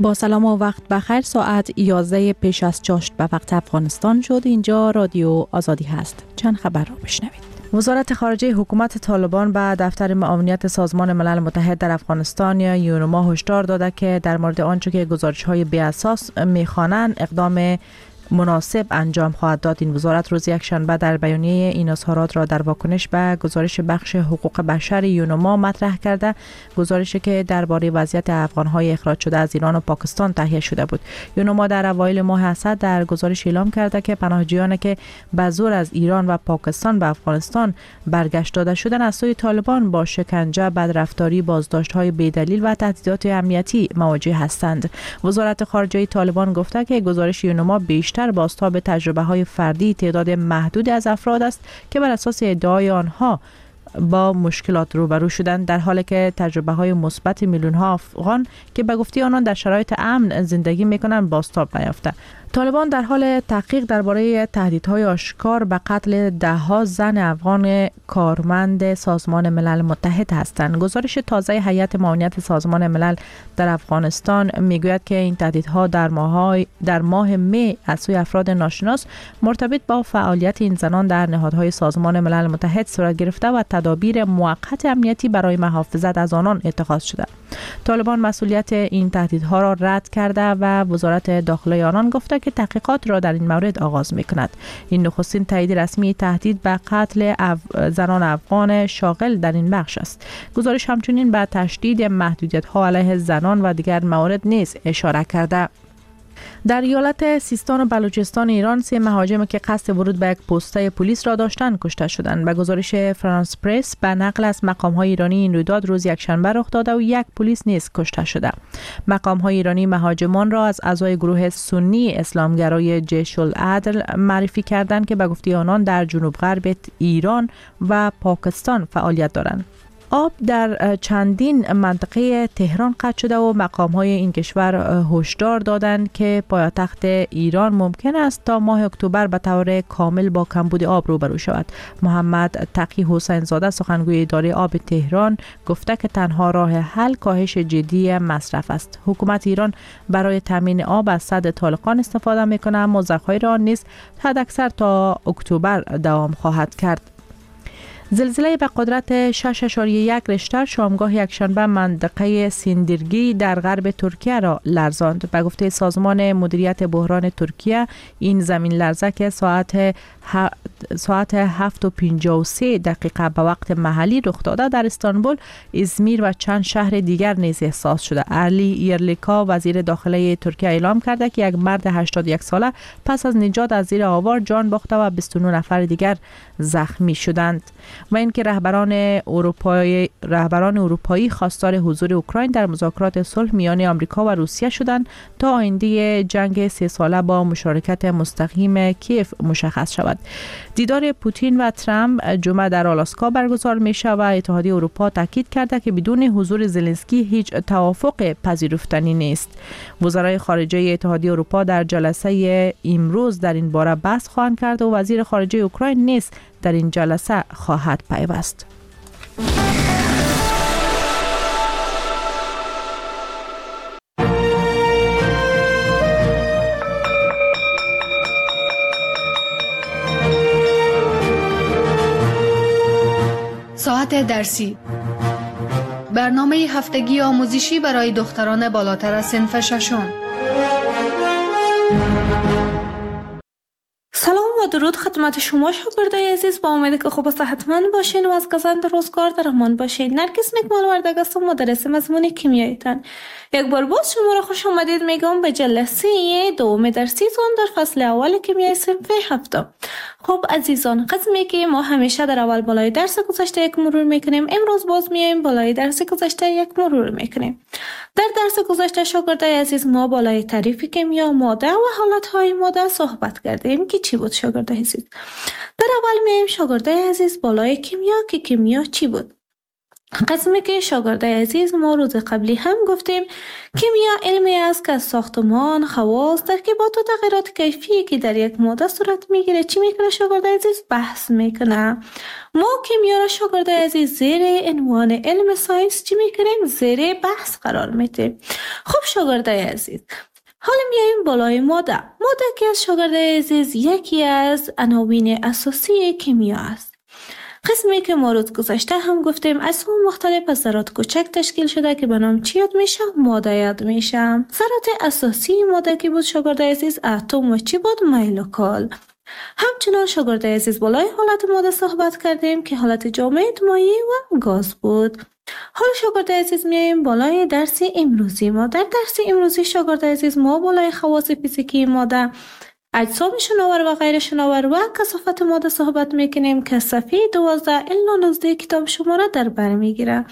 با سلام و وقت بخیر. ساعت 11 پیش از چاشت به وقت افغانستان شد. اینجا رادیو آزادی هست. چند خبر را بشنوید. وزارت خارجه حکومت طالبان به دفتر معاونیت سازمان ملل متحد در افغانستان یا یونما هشدار داده که در مورد آنچه که گزارش‌های بی اساس می‌خوانند اقدام مناسب انجام خواهد داد. این وزارت روز یکشنبه در بیانیه این اظهارات را در واکنش به گزارش بخش حقوق بشر یونما مطرح کرده، گزارشی که درباره وضعیت افغان‌های اخراج شده از ایران و پاکستان تهیه شده بود. یونما در اوایل ماه اسد در گزارش اعلام کرده که پناهجویانی که به زور از ایران و پاکستان به افغانستان برگشت داده شدند از سوی طالبان با شکنجه، بدرفتاری، بازداشت‌های بی‌دلیل و تهدیدات امنیتی مواجه هستند. وزارت خارجه طالبان گفته که گزارش یونما بیشتر بازتاب تجربه‌های فردی تعداد محدودی از افراد است که بر اساس ادعای آنها با مشکلات روبرو شدند، در حالی که تجربه‌های مثبت میلیون‌ها افغان که به گفته آنان در شرایط امن زندگی می‌کنند بازتاب نیافته. طالبان در حال تحقیق درباره تهدیدهای آشکار به قتل ده‌ها زن افغان کارمند سازمان ملل متحد هستند. گزارش تازه هیئت معاونیت سازمان ملل در افغانستان میگوید که این تهدیدها در ماه می از سوی افراد ناشناس مرتبط با فعالیت این زنان در نهادهای سازمان ملل متحد صورت گرفته و تدابیر موقت امنیتی برای محافظت از آنان اتخاذ شده. طالبان مسئولیت این تهدیدها را رد کرده و وزارت داخلی آنان گفته که تحقیقات را در این مورد آغاز می‌کند. این نخستین تایید رسمی تهدید به قتل زنان افغان شاغل در این بخش است. گزارش همچنین به تشدید محدودیت‌ها علیه زنان و دیگر موارد نیز اشاره کرده. در ایالت سیستان و بلوچستان ایران 3 مهاجم که قصد ورود به یک پسته پلیس را داشتند کشته شدند. به گزارش فرانس پرس به نقل از مقام‌های ایرانی این رویداد روز یکشنبه رخ داده و یک پلیس نیز کشته شده. مقام‌های ایرانی مهاجمان را از اعضای گروه سنی اسلامگرای جیش العدل معرفی کردند که به گفته آنان در جنوب غرب ایران و پاکستان فعالیت دارند. آب در چندین منطقه تهران قطع شده و مقام‌های این کشور هشدار دادند که پایتخت ایران ممکن است تا ماه اکتبر به طور کامل با کمبود آب روبرو شود. محمد تقی حسین زاده سخنگوی اداره آب تهران گفته که تنها راه حل کاهش جدی مصرف است. حکومت ایران برای تامین آب از سد طالقان استفاده می‌کند، اما ذخایر آن نیز حداکثر تا اکتبر دوام خواهد کرد. زلزله به قدرت 6.1 ریشتر شامگاه یکشنبه منطقه سیندرگی در غرب ترکیه را لرزاند. به گفته سازمان مدیریت بحران ترکیه این زمین لرزه که ساعت 7:53 به وقت محلی رخ داده در استانبول، ازمیر و چند شهر دیگر نیز احساس شده. علی یرلیکا وزیر داخلی ترکیه اعلام کرده که یک مرد 81 ساله پس از نجات از زیر آوار جان باخته و 29 نفر دیگر زخمی شدند. و اینکه رهبران اروپایی خواستار حضور اوکراین در مذاکرات صلح میان آمریکا و روسیه شدند تا آینده جنگ 3 ساله با مشارکت مستقیم کیف مشخص شود. دیدار پوتین و ترامپ جمعه در آلاسکا برگزار میشه و اتحادیه اروپا تاکید کرده که بدون حضور زلنسکی هیچ توافق پذیرفتنی نیست. وزرای خارجه اتحادیه اروپا در جلسه امروز در این باره بحث خواهند کرد و وزیر خارجه اوکراین نیز در این جلسه خواهد پیوست. ساعت درسی، برنامه هفتگی آموزشی برای دختران بالاتر از صنف ششم. سلام و درود خدمت شما شاگردای عزیز، با امید که خوب و صحتمند باشین و از گزند روزگار در امان باشین. نرگس نکمال وردگ هستم، مدرس مضمون کیمیایتان. یک بار باز شما را خوش آمدید میگم به جلسه دوم درسیتون در فصل اول کیمیای صنف هفتم. خب عزیزان، قسمی که ما همیشه در اول بالای درس گذشته یک مرور میکنیم، امروز باز میایم بالای درس گذشته یک مرور میکنیم. در درس گذشته شاگردای عزیز ما بالای تعریف کیمیا، ماده و حالتهای ماده صحبت کردیم که چی بود شاگردای عزیز. در اول میایم شاگردای عزیز بالای کیمیا که کیمیا چی بود. قسمی که شاگرده عزیز ما روز قبلی هم گفتیم کیمیا علمی است که از ساختمان، خواص، ترکیبات و تغییرات کیفی که در یک ماده صورت میگیره چی میکنه شاگرده عزیز بحث میکنه. ما کیمیا را شاگرده عزیز زیر عنوان علم ساینس چی میکنیم؟ زیر بحث قرار میدیم. خب شاگرده عزیز حالا میایم بالای ماده. ماده که از شاگرده عزیز یکی از عناوین اساسی کیمیا است. قسمی که ما روز گذشته هم گفتیم اجسام مختلف از ذرات کوچک تشکیل شده که به نام چی یاد میشه؟ ماده یاد میشه. ذرات اساسی ماده که بود شاگرده عزیز اتم و چی بود؟ میلوکال. همچنان شاگرده عزیز بالای حالت ماده صحبت کردیم که حالت جامد، مایع و گاز بود. حالا شاگرده عزیز میایم بالای درس امروزی ما. در درس امروزی شاگرده عزیز ما بالای خواص فیزیکی ماده، اجسام شناور و غیر شناور و کثافت ماده صحبت میکنیم که صفحه 12 الی 19 کتاب شما را در بر میگیره.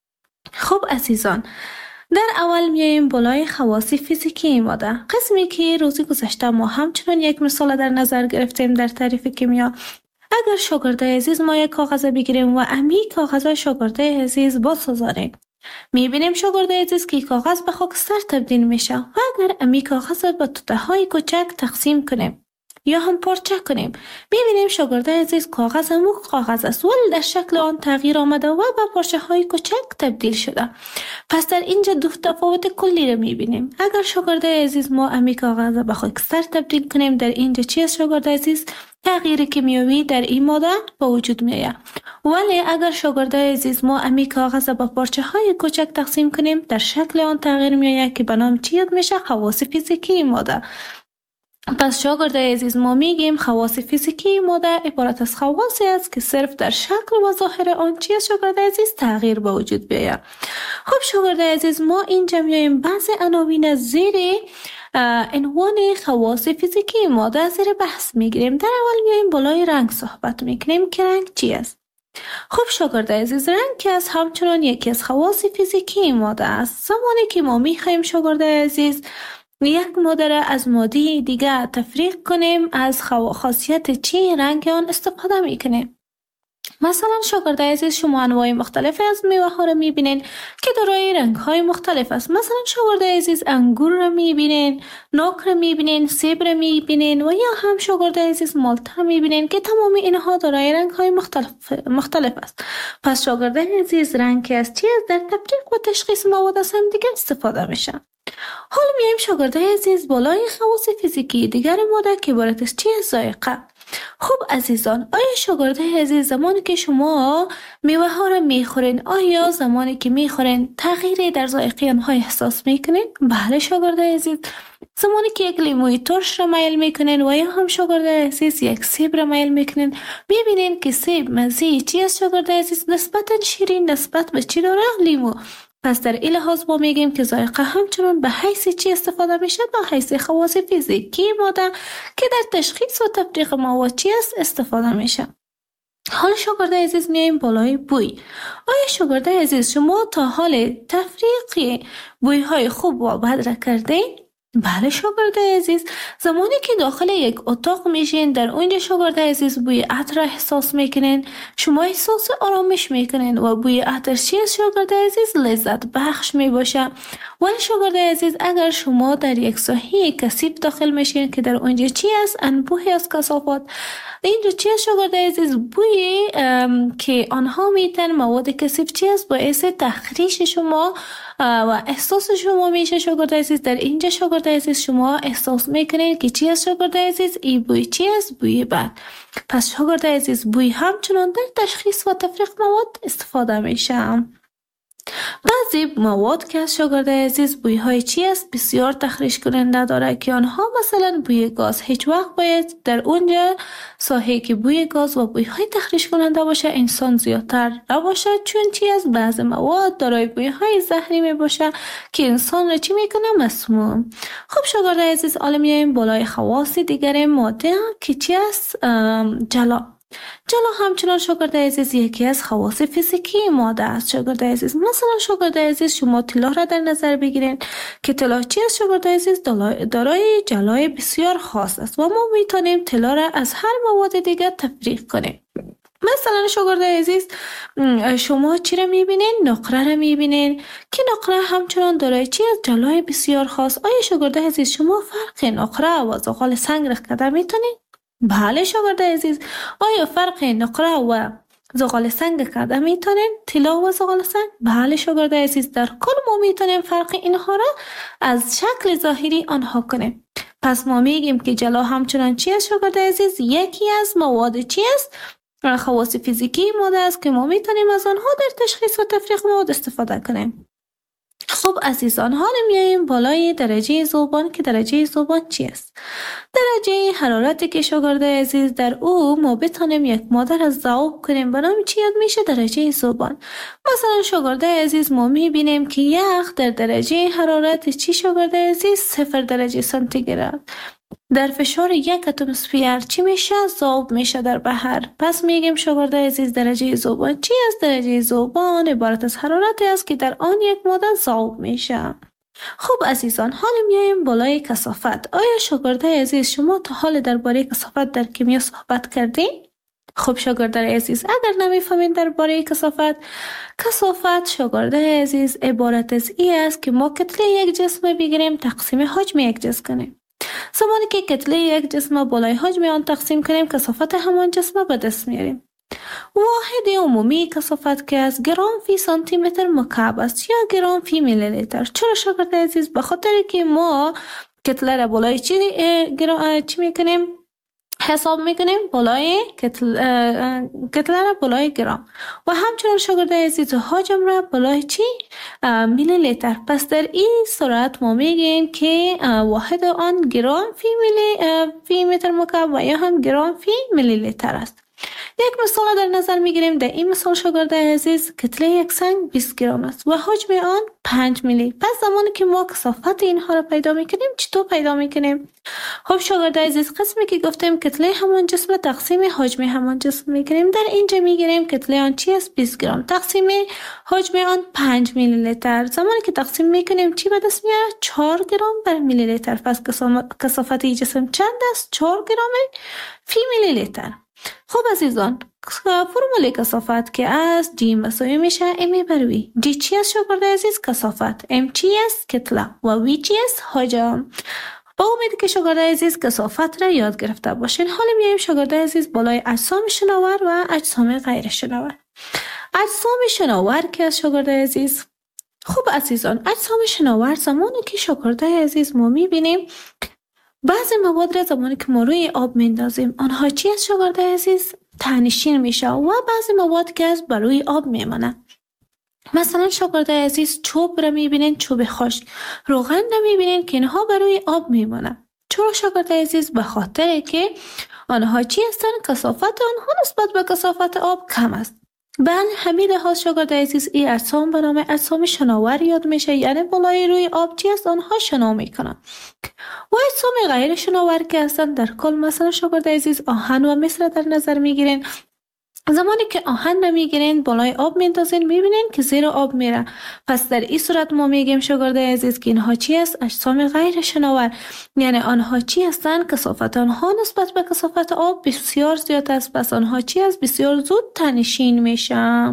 خب عزیزان در اول میایم بالای خواص فیزیکی ماده، قسمی که روزی گذشته ما همچنان یک مثال در نظر گرفتیم در تعریف کیمیا. اگر شاگرده عزیز ما یک کاغذ بگیریم و امی کاغذ شاگرده عزیز بسازاریم، میبینیم شاگرده عزیز که کاغذ به خاکستر تبدیل میشه و اگر امی کاغذ به توته های کوچک تقسیم کنیم یا هم پارچه کنیم، میبینیم شاگرده عزیز کاغذ مو کاغذ است ولی در شکل آن تغییر آمده و به پارچه های کوچک تبدیل شده. پس در اینجا دو تفاوت کلی رو میبینیم. اگر شاگرده عزیز ما امی کاغذ به خاکستر تبدیل کنیم، در اینجا چی است شاگرده عزیز؟ تغییر کیمیایی در این ماده به وجود میآید. ولی اگر شاگرده عزیز ما امی کاغذ به پارچه های کوچک تقسیم کنیم، در شکل آن تغییر میآید که به نام چی یاد میشه؟ خواص فیزیکی ماده. پس شاگرده عزیز ما میگیم خواص فیزیکی ماده عبارت از خواصی است که صرف در شکل و ظاهر آن چی است شاگرده عزیز؟ تغییر به وجود بیاید. خب شاگرده عزیز ما اینجا میایم بعضی عناوین زیر عنوان خواص فیزیکی ماده زیر بحث میگیریم. در اول میایم بالای رنگ صحبت میکنیم که رنگ چی است. خب شاگرده عزیز رنگ که از همچنان یکی از خواص فیزیکی ماده است. زمانی که ما میخوایم شاگرده عزیز یک ماده را از ماده دیگه تفریق کنیم، از خاصیت چی رنگ آن استفاده میکنیم. مثلا شاگرده عزیز شما انواع مختلف از میوه ها را میبینین که دارای رنگ های مختلف است. مثلا شاگرده عزیز انگور را میبینین، ناک را میبینین، سیب را میبینین و یا هم شاگرده عزیز مالت را میبینین که تمام اینها دارای رنگ های مختلف است. پس شاگرده عزیز رنگ که از چی است؟ در تفریق و تشخیص مواد از هم دیگه استفاده میشه. حالا میایم شاگرده عزیز بالای خواص فیزیکی دیگر ماده که عبارت از چی است؟ ذائقه. خب عزیزان آیا شاگرده عزیز زمانی که شما میوه ها را میخورین، آیا زمانی که میخورین تغییری در ذائقه آنها احساس میکنین؟ بله شاگرده عزیز. زمانی که یک لیموی ترش را میل میکنین و یا هم شاگرده عزیز یک سیب را میل میکنین، میبینین که سیب مزه چی است شاگرده عزیز؟ نسبتا شیرین نسبت به چی داره؟ لیمو. پس در این لحاظ ما میگیم که ذائقه همچنان به حیث چی استفاده میشه؟ به حیث خواص فیزیکی ماده که در تشخیص و تفریق مواد چی است استفاده میشه. حالا شاگرده عزیز میایم بالای بوی. آیا شاگرده عزیز شما تا حال تفریق بوی های خوب و بد را کردین؟ بله شاگرده عزیز. زمانی که داخل یک اتاق میشین، در اونجا شاگرده عزیز بوی عطر احساس میکنین، شما احساس آرامش میکنین و بوی عطر چی است شاگرده عزیز؟ لذت بخش میباشه. ولی شاگرده عزیز اگر شما در یک ساحه کثیف داخل میشین که در اونجا چی است؟ انبوهی از کثافات. اینجا چی است شاگرده عزیز؟ بوی که آنها میتن مواد کثیف چی است؟ باعث تخریش شما و احساس شما میشه شاگرده عزیز. در اینجا شاگرده عزیز شما احساس میکنید که چی است شاگرده عزیز؟ این بوی چی است؟ بوی بد. پس شاگرده عزیز بوی همچنان در تشخیص و تفریق مواد استفاده میشه. بعضی مواد که از شاگرده عزیز بوی های چی است؟ بسیار تخریش کننده داره که آنها مثلا بوی گاز. هیچ وقت باید در اونجا ساحه که بوی گاز و بوی های تخریش کننده باشه انسان زیادتر نباشه، چون چی است؟ بعضی مواد دارای بوی های زهری می باشه که انسان را چی میکنه؟ مسموم. خب شاگرده عزیز میایم بالای خواص دیگر ماده که چی است؟ جلا. جلا همچنان شاگرده عزیز یکی از خواص فیزیکی ماده است شاگرده عزیز. مثلا شاگرده عزیز شما طلا را در نظر بگیرین که طلا چی است شاگرده عزیز؟ دارای جلای بسیار خاص است و ما میتونیم طلا را از هر مواد دیگر تفریق کنیم. مثلا شاگرد عزیز، شما چی را میبینین؟ نقره را میبینین که نقره همچنان دارای چی از جلای بسیار خاص. آیا شاگرد عزیز شما فرق نقره و زغال سنگ را کده میتونین؟ بله شاگرد عزیز. آیا فرق نقره و زغال سنگ کده میتونین؟ طلا و زغال سنگ؟ بله شاگرد عزیز. در کل ما میتونیم فرق اینها را از شکل ظاهری آنها کنیم. پس ما میگیم که جلا همچنان چی است شاگرد عزیز؟ یکی از مواد چی است؟ خواص فیزیکی ماده است که ما میتونیم از آنها در تشخیص و تفریق مواد استفاده کنیم. خب عزیزان، حالا میاییم بالای درجه ذوبان که درجه ذوبان چی است؟ درجه حرارتی که شاگرد عزیز در او ما بتونیم یک ماده را ذوب کنیم به نام چی یاد میشه؟ درجه ذوبان. مثلا شاگرد عزیز ما میبینیم که یخ در درجه حرارت چی شاگرد عزیز؟ 0 درجه سانتیگراد در فشار 1 اتمسفر چی میشه؟ ذوب میشه در بحر. پس میگیم شاگرد عزیز درجه ذوبان چی است؟ درجه ذوبان عبارت از حرارتی است که در آن یک ماده ذوب میشه. خب عزیزان، حالا میایم بالای کثافت. آیا شاگرد عزیز شما تا حال درباره کثافت در کیمیا صحبت کردین؟ خب شاگرد عزیز، اگر نمیفهمین درباره کثافت شاگرد عزیز عبارت از این است که ما کتله یک جسم بگیریم تقسیم حجم یک جسم کنیم. زمانی که کتله یک جسم بالای حجم آن تقسیم کنیم کثافت همان جسم به دست میاریم. واحد عمومی کثافت که از گرم فی سانتی متر مکعب است یا گرم فی میلی لیتر. چرا شاگرد عزیز؟ به خاطر که ما کتله را بالای چی میکنیم؟ حساب میکنیم بالای کتله را بالای گرم و همچنین شاگرد عزیز حجم را بالای چی؟ میلی لیتر. پس در این صورت ما میگیم که واحد آن گرم فی متر مکعب و یا هم گرم فی میلی لیتر است. یک مثال در نظر میگیریم. در این مثال شاگرد عزیز کتله یک سنگ 20 گرم است و حجم آن 5 میلی. پس زمانی که ما کثافت اینها را پیدا میکنیم چطور پیدا میکنیم؟ خب شاگرد عزیز، قسمی که گفتیم کتله همان جسم تقسیم حجم همان جسم میکنیم. در اینجا میگیریم کتله آن چی است؟ 20 گرم تقسیم حجم آن 5 میلی لیتر. زمانی که تقسیم میکنیم چی به دست میاد؟ 4 گرم بر میلی لیتر. پس کثافت این جسم چند است؟ 4 گرم فی میلی لیتر. خب عزیزان، فرمول کثافت که از G مساوی میشه M بر V. G چی است شاگرد عزیز؟ کثافت. M چی است؟ کتله. و V چی است؟ حجم. با امید که شاگرد عزیز کثافت را یاد گرفته باشین. حالا میایم شاگرد عزیز بالای اجسام شناور و اجسام غیر شناور. اجسام شناور که از شاگرد عزیز، خب عزیزان، اجسام شناور زمانی که شاگرد عزیز ما میبینیم بعضی مواد را زمانی که ما روی آب میندازیم آنها چی است شاگرد عزیز؟ ته‌نشین میشه و بعضی مواد که از بر روی آب میمانه. مثلا شاگرد عزیز چوب را میبینین، چوب خشک. روغن را میبینین که اینها بر روی آب میمانه. چرا شاگرد عزیز؟ به خاطر که آنها چی هستن؟ کثافت آنها نسبت به کثافت آب کم است. به همین لحاظ شاگرد عزیز این اجسام به نام اجسام شناور یاد میشه، یعنی بالای روی آب چی است؟ آنها شنا میکنن. و اجسام غیر شناور که هستن در کل مثلا شاگرد عزیز آهن و مس را در نظر میگیرین. زمانی که آهن را میگیرین بالای آب میندازین میبینین که زیر آب میره. پس در این صورت ما میگیم شاگرد عزیز که اینها چی است؟ اجسام غیر شناور. یعنی آنها چی هستن؟ کثافت آنها نسبت به کثافت آب بسیار زیاد است. پس آنها چی است؟ بسیار زود ته‌نشین میشن.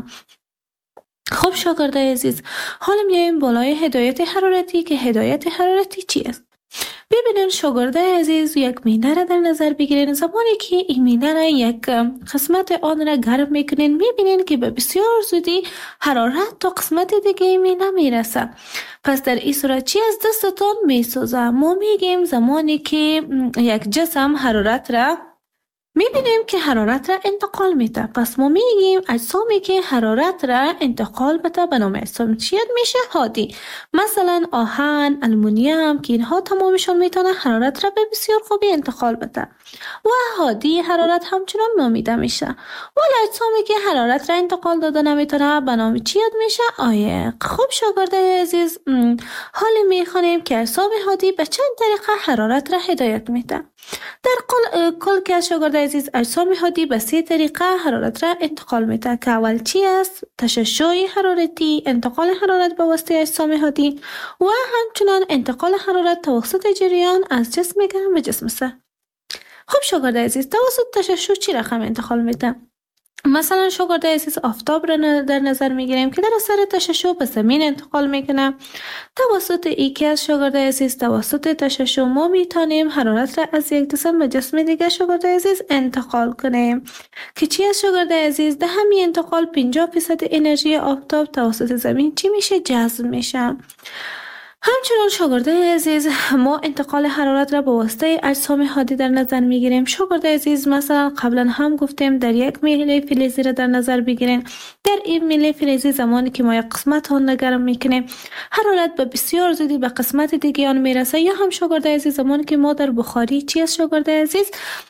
خب شاگرد عزیز، حالا میایم بالای هدایت حرارتی که هدایت حرارتی چی است؟ ببینین شاگرد عزیز یک مینه را در نظر بگیرین. زمانی که این مینه را یک قسمت آن را گرم میکنین میبینین که به بسیار زودی حرارت تا قسمت دیگه مینه میرسه. پس در این صورت چی از دستتون میسوزه؟ ما میگیم زمانی که یک جسم حرارت را میبینیم که حرارت را انتقال میده. پس ما میگیم اجسامی که حرارت را انتقال بده به نام اجسام چی میشه؟ هادی. مثلا آهن، آلومینیوم که اینها تمامشون میتونه حرارت را به بسیار خوبی انتقال بده و هادی حرارت همچنان نامیده میشه. ولی اجسامی که حرارت را انتقال داده نمیتونه به نام چی میشه؟ عایق. خب شاگرد عزیز، حالا میخوانیم که اجسام هادی به چند طریقه حرارت را هدایت میده. در کل که شاگرد عزیز اجسام هادی به 3 طریقه حرارت را انتقال میده که اول چی است؟ تشعشع حرارتی، انتقال حرارت به واسطه اجسام هادی و همچنان انتقال حرارت توسط جریان از جسم گرم به جسم سرد. خب شاگرد عزیز، توسط تشعشع چی رقم انتقال میده؟ مثلا شاگرد عزیز آفتاب را در نظر میگیریم که در اثر تشعشع به زمین انتقال میکنه. توسط یکی از شاگرد عزیز توسط تشعشع ما میتونیم حرارت را از یک جسم به جسم دیگر شاگرد عزیز انتقال کنیم که چی از شاگرد عزیز در همین انتقال 50% انرژی آفتاب توسط زمین چی میشه؟ جذب میشه. همچنان شاگرد عزیز ما انتقال حرارت را به واسطه اجسام حادی در نظر میگیریم. شاگرد عزیز مثلا قبلا هم گفتیم در یک میله فلزی را در نظر بگیرین. در این میله فلزی زمانی که ما یک قسمت آن گرم میکنیم حرارت به بسیار زودی به قسمت دیگه آن میرسه. یا هم شاگرد عزیز زمانی که ما در بخاری چی از شاگرد عزیز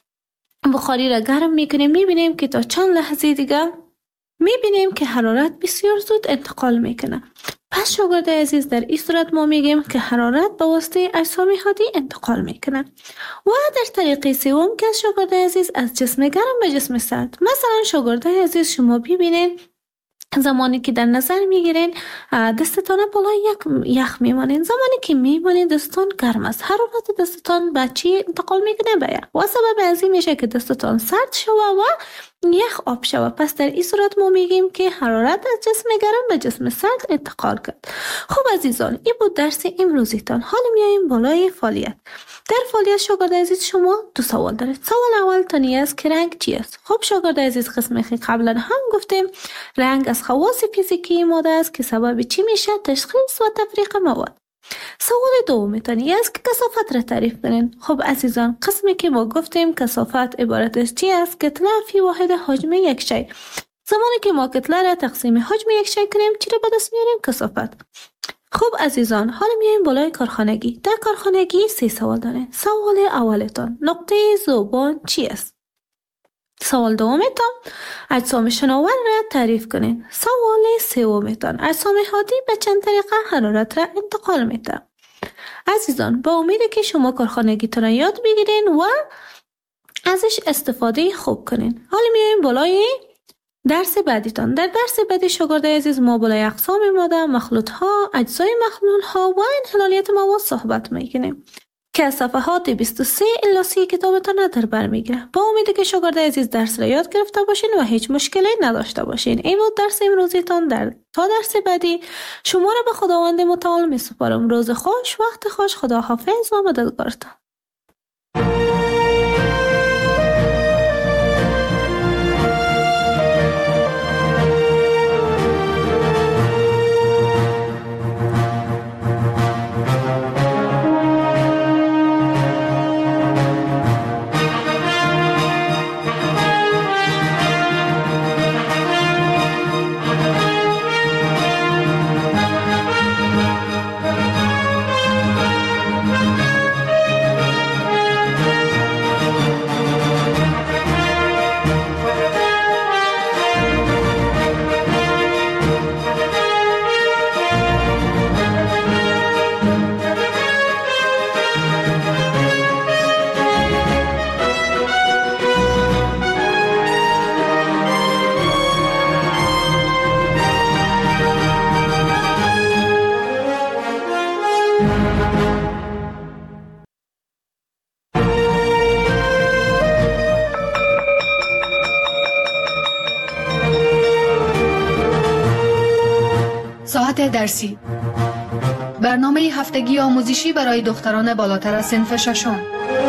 بخاری را گرم میکنیم میبینیم که تا چند لحظه دیگه میبینیم که حرارت بسیار زود انتقال میکنه. پس شاگرد عزیز در این صورت ما میگیم که حرارت به واسطه اجسام حادی انتقال میکنه. و در طریق سوم که شاگرد عزیز از جسم گرم به جسم سرد. مثلا شاگرد عزیز شما ببینید زمانی که در نظر میگیرین دستتان بالای یک یخ میمانین، زمانی که میمانین دستتان گرم است، حرارت دستتان به چی انتقال میکنه؟ به یخ. و سبب از این میشه که دستتان سرد شوه و یخ آب شوه. پس در این صورت ما میگیم که حرارت از جسم گرم به جسم سرد انتقال کرد. خب عزیزان این بود درس امروزیتان. حالا میاییم بالای فعالیت. در فعالیت شاگرد عزیز شما دو سوال دارید. سوال اول تانی است که رنگ چی است؟ خب شاگرد عزیز قسمی که قبلا هم گفتیم رنگ از خواص فیزیکی ماده است که سبب چی میشه؟ تشخیص و تفریق مواد. سوال دوم تانی است که کثافت را تعریف کنین. خب عزیزان قسمی که ما گفتیم کثافت عبارت از چی است؟ کتله فی واحد حجم یک شی. زمانی که ما کتله را تقسیم حجم یک شی کنیم چی را به دست میاریم؟ کثافت. خب عزیزان حالا میایم بالای کارخانگی. در کارخانگی 3 سوال دارین. سوال اولتان نقطه ذوبان چی است؟ سوال دومتان اجسام شناور را تعریف کنین. سوال سومتان اجسام حادی به چند طریقه حرارت را انتقال میده. عزیزان با امید که شما کارخانگیتون را یاد بگیرین و ازش استفاده خوب کنین. حالا میایم بالای درس بعدیتان. در درس بعدی شاگرد عزیز ما بالای اقسام ماده، مخلوط ها، اجزای مخلوط ها و انحلالیت مواد صحبت میکنیم که از صفحات 23 الی 30 کتابتان را در بر میگیره. با امیدی که شاگرد عزیز درس را یاد گرفته باشین و هیچ مشکلی نداشته باشین. این بود درس امروزیتان. تا درس بعدی شما را به خداوند متعال میسپارم. روز خوش، وقت خوش، خدا حافظ و مددگارتان. ساعت درسی، برنامه هفتگی آموزشی برای دختران بالاتر از صنف ششم.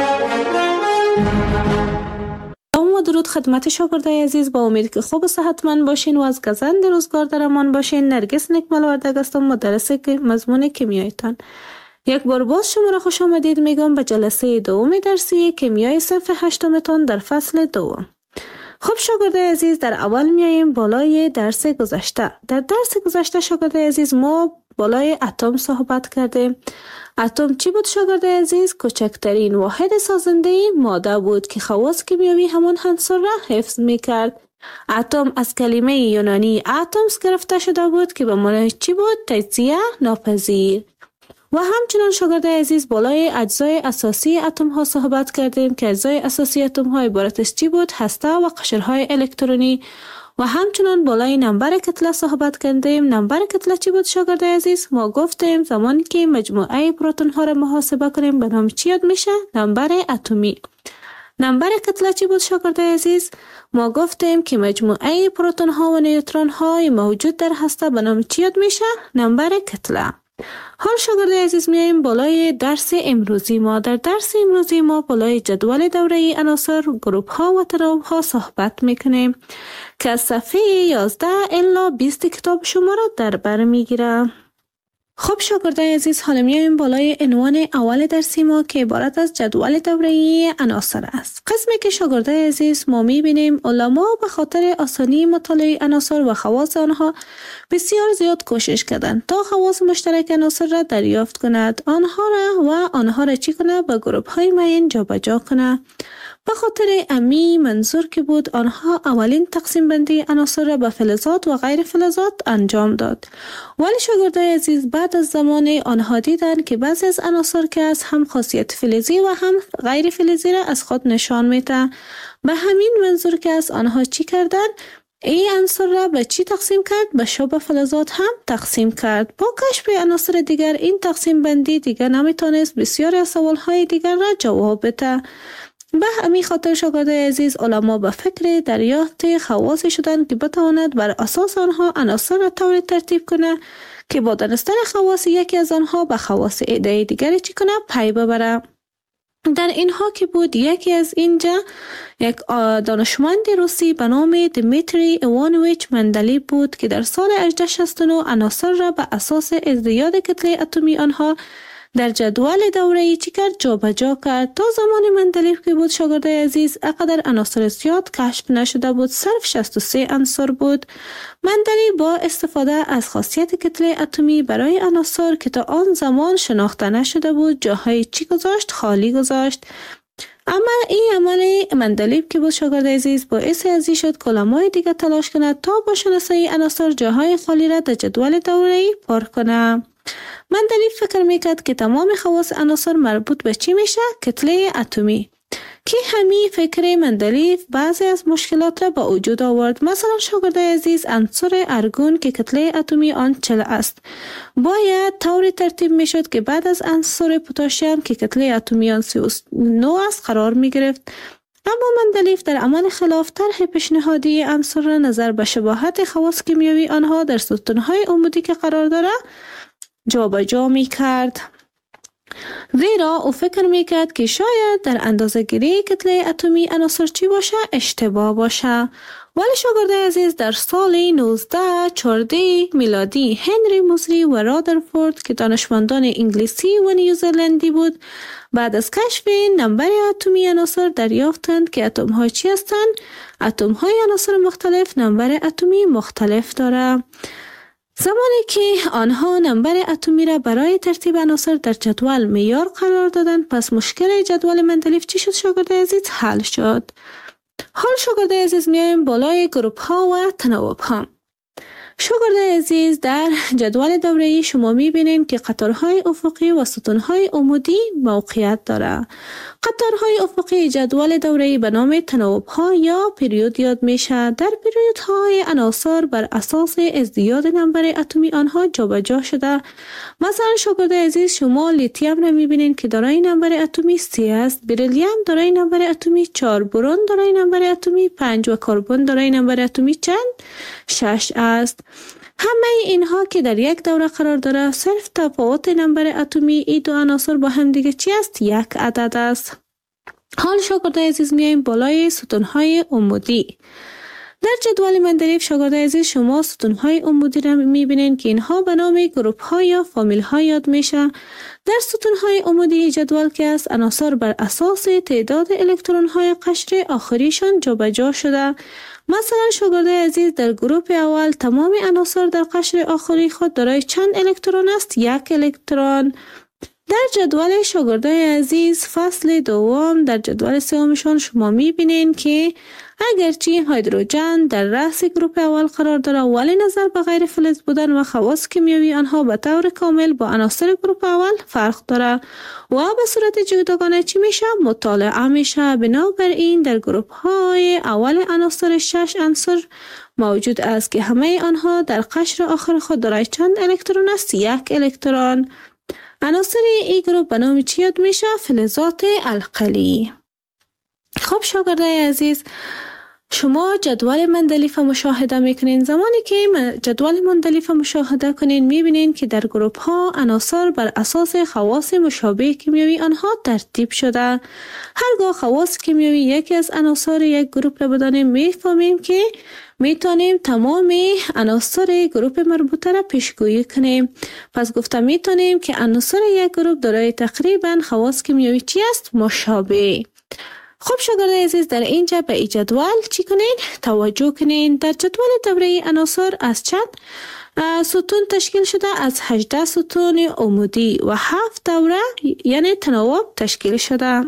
و درود خدمت شاگردای عزیز. با امید که خوب و صحتمند باشین و از گزند روزگار در امان باشین. نرگس نکمل وردگ هستم، مدرس مضمون کیمیایتان. یک بار باز شما را خوش آمدید میگم به جلسه دوم درسی کیمیای صنف 8 تان در فصل 2. خب شاگردای عزیز در اول میاییم بالای درس گذشته. در درس گذشته شاگردای عزیز ما بالای اتم صحبت کردیم. اتم چی بود شاگردای عزیز؟ کوچکترین واحد سازنده ماده بود که خواص کیمیایی همان عنصر را حفظ میکرد. اتم از کلمه یونانی اتمس گرفته شده بود که به معنای چی بود؟ تجزیه ناپذیر. و همچنان شاگردای عزیز بالای اجزای اساسی اتم ها صحبت کردیم که اجزای اساسی اتم ها عبارت از چی بود؟ هسته و قشرهای الکترونی. و همچنان بالای نمبر کتله صحبت کردیم. نمبر کتله چی بود شاگردای عزیز؟ ما گفتیم زمانی که مجموعه پروتون ها را محاسبه کنیم به نام چی یاد میشه؟ نمبر اتمی. نمبر کتله چی بود شاگردای عزیز؟ ما گفتیم که مجموعه پروتون ها و نیوترون های موجود در هسته به نام چی یاد میشه؟ نمبر کتله. حال شاگردای عزیز میاییم بالای درس امروزی ما. در درس امروزی ما بالای جدول دوره عناصر، گروپ ها و تناوب ها صحبت میکنیم که از صفحه 11 الی 20 کتاب شما را در بر میگیره. خب شاگردای عزیز، حالا میایم بالای عنوان اول درسی ما که عبارت از جدول دوره‌ای عناصر است. قسمی که شاگردای عزیز ما میبینیم علما به خاطر آسانی مطالعه عناصر و خواص آنها بسیار زیاد کوشش کردند تا خواص مشترک عناصر را دریافت کند، آنها را چی کنه؟ به گروپ های معین جابجا کنه. به خاطر امی منظور که بود آنها اولین تقسیم بندی عناصر را به فلزات و غیر فلزات انجام داد. ولی شاگردای عزیز بعد از زمان آنها دیدند که بعضی از عناصر که از هم خاصیت فلزی و هم غیر فلزی را از خود نشان میده. به همین منظور که از آنها چی کردند؟ این عناصر را به چی تقسیم کرد؟ به شبه فلزات هم تقسیم کرد. با کشف عناصر دیگر این تقسیم بندی دیگر نمیتونست بسیاری از سوالهای دیگر را جواب بده. به همین خاطر شاگردای عزیز علما به فکر دریافت خواصی شدند که بتواند بر اساس آنها عناصر را طوری ترتیب کنه که با دانستن خواص یکی از آنها به خواص عده دیگری چی کنه؟ پی ببره. در اینها که بود یکی از اینجا یک دانشمند روسی به نام دمیتری ایوانویچ مندلیف بود که در سال 1869 عناصر را به اساس ازدیاد کتله اتمی آنها در جدول دوره‌ای چی کرد؟ جابجا کرد. تا زمان مندلیف که بود شاگردای عزیز اقدر عناصر زیاد کشف نشده بود، صرف 63 عنصر بود. مندلیف با استفاده از خاصیت کتله اتمی برای عناصر که تا آن زمان شناخته نشده بود جاهای چی گذاشت؟ خالی گذاشت. اما این عمل مندلیف که بود شاگردای عزیز باعث ازی شد که علمای دیگه تلاش کند تا با شناسایی عناصر جاهای خالی را در جدول دوره‌ای پر کنه. مندلیف فکر میکرد که تمام خواص عناصر مربوط به چی میشه؟ کتله اتمی. که همین فکر مندلیف بعضی از مشکلات را به وجود آورد. مثلا شاگردای عزیز عنصر ارگون که کتله اتمی آن 40 است باید طوری ترتیب میشد که بعد از عنصر پتاسیم که کتله اتمی آن 39 است قرار میگرفت. اما مندلیف در عمل خلاف طرح پیشنهادی عنصر را نظر به شباهت خواص کیمیایی آنها در ستونهای عمودی که قرار داره جابجا می کرد. زیرا او فکر می کرد که شاید در اندازه گیری کتله اتمی عناصر چی باشه؟ اشتباه باشه. ولی شاگردای عزیز در سال 1914 میلادی هنری موزلی و رادرفورد که دانشمندان انگلیسی و نیوزلندی بود بعد از کشف نمبر اتمی عناصر دریافتند که اتم های چی هستند؟ اتم های عناصر مختلف نمبر اتمی مختلف داره. زمانی که آنها نمبر اتمی را برای ترتیب عناصر در جدول معیار قرار دادند پس مشکل جدول مندلیف چی شد شاگردای عزیز؟ حل شد. حال شاگردای عزیز میایم بالای گروپ ها و تناوب ها. شاگردای عزیز در جدول دوره‌ای شما میبینین که قطارهای افقی و ستونهای عمودی موقعیت داره. قطارهای افقی جدول دوره‌ای به نام تناوب ها یا پریود یاد میشه. در پریودهای عناصر بر اساس ازدیاد نمبر اتمی آنها جابجا شده. مثلا شاگردای عزیز شما لیتیم را میبینین که دارای نمبر اتمی 3 است، بریلیوم دارای نمبر اتمی 4، برون دارای نمبر اتمی 5 و کربن دارای نمبر اتمی چند؟ 6 است. همه اینها که در یک دوره قرار داره صرف تفاوت نمبر اتمی ای دو عناصر با هم دیگه چی است؟ یک عدد است. حال شاگردای عزیز میایم بالای ستونهای عمودی. در جدول مندلیف شاگردای عزیز شما ستونهای عمودی را میبینین که اینها به نام گروپ ها یا فامیل ها یاد میشه. در ستونهای عمودی جدول که است عناصر بر اساس تعداد الکترون های قشر آخریشان جابجا شده. مثلا شاگردای عزیز در گروپ اول تمام عناصر در قشر آخری خود دارای چند الکترون است؟ 1 الکترون. در جدول شاگردای عزیز فصل دوم در جدول سومشان شما میبینین که اگرچه هیدروژن در رأس گروپ اول قرار داره ولی نظر به غیر فلز بودن و خواص کیمیایی آنها به طور کامل با عناصر گروپ اول فرق داره و به صورت جداگانه چی میشه؟ مطالعه میشه. بنابراین در گروپ های اول عناصر 6 عنصر موجود است که همه آنها در قشر آخر خود دارای چند الکترون است؟ 1 الکترون. عناصر این گروپ به نام چی یاد میشه؟ فلزات القلی. خب شاگردای عزیز، شما جدول مندلیف مشاهده میکنین. زمانی که جدول مندلیف مشاهده کنین میبینین که در گروپ ها عناصر بر اساس خواص مشابه کیمیایی آنها ترتیب شده. هرگاه خواص کیمیایی یکی از عناصر یک گروپ را بدانیم میفهمیم که میتونیم تمام عناصر گروپ مربوطه را پیشگویی کنیم. پس گفتم میتونیم که عناصر یک گروپ دارای تقریبا خواص کیمیایی چی است؟ مشابه. خب شاگردای عزیز، در اینجا به این جدول چی کنین؟ توجه کنین. در جدول دوره عناصر از چند ستون تشکیل شده؟ از 18 ستون عمودی و 7 دوره یعنی تناوب تشکیل شده.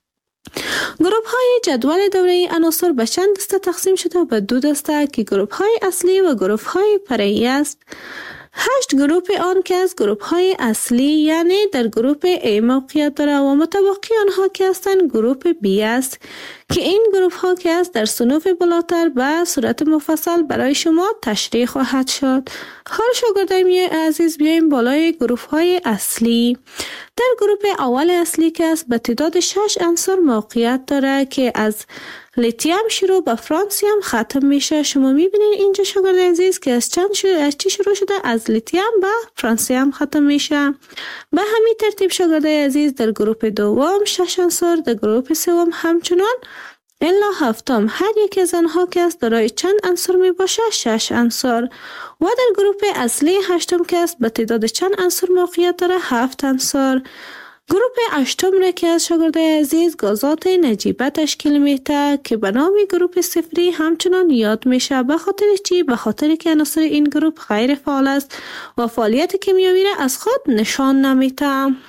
گروپ های جدول دوره عناصر به چند دسته تقسیم شده؟ به 2 دسته که گروپ های اصلی و گروپ های فرعی است. 8 گروپ آن که از گروپ های اصلی یعنی در گروپ A موقعیت داره و متبقی آنها که هستند گروپ B است که این گروپ ها که است در صنوف بالاتر به صورت مفصل برای شما تشریح خواهد شد. حال شاگردای عزیز بیایم بالای گروپ های اصلی. در گروپ اول اصلی که است به تعداد 6 عنصر موقعیت داره که از لیتیم شروع به فرانسیم ختم میشه. شما میبینید اینجا شاگردای عزیز که از چی شروع شده؟ از لیتیم به فرانسیم ختم میشه. به همین ترتیب شاگردای عزیز در گروپ دوم 6 عنصر، در گروپ سوم همچنان الا هفتم هر یک از آنها که است دارای چند عنصر می باشه؟ 6 عنصر. و در گروپ اصلی هشتم که است به تعداد چند عنصر موقعیت داره؟ 7 عنصر. گروپ هشتم را که از شاگردای عزیز گازات نجیبه تشکیل میده که به نام گروپ صفری همچنان یاد میشه. به خاطر چی؟ به خاطر که عناصر این گروپ غیر فعال است و فعالیت کیمیایی را از خود نشان نمیده.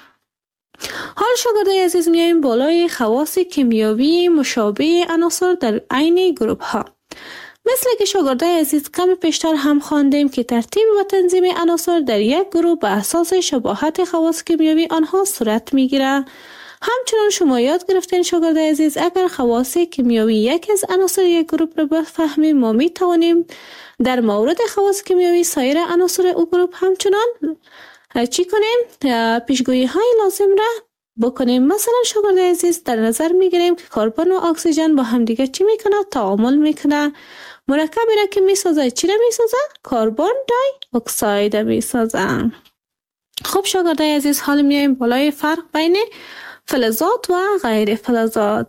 حال شاگردای عزیز میایم بالای خواص کیمیایی مشابه عناصر در عین گروپ ها. مثل که شاگردای عزیز کم پیشتر هم خواندیم که ترتیب و تنظیم عناصر در یک گروه به اساس شباهت خواص کیمیایی آنها صورت میگیره. همچنان شما یاد گرفتین شاگردای عزیز اگر خواص کیمیایی یک از عناصر یک گروه را بفهمیم ما می توانیم در مورد خواص کیمیایی سایر عناصر او گروه همچنان چی کنیم؟ پیشگویی های لازم را بکنیم. مثلا شاگردای عزیز در نظر میگیریم که کربن و اکسیژن با همدیگه چی میکنه؟ تعامل میکنه. مرکبی را که میسازه چی را میسازه؟ کربن دای اکساید میسازه. خب شاگردای عزیز حال میایم بالای فرق بین فلزات و غیر فلزات.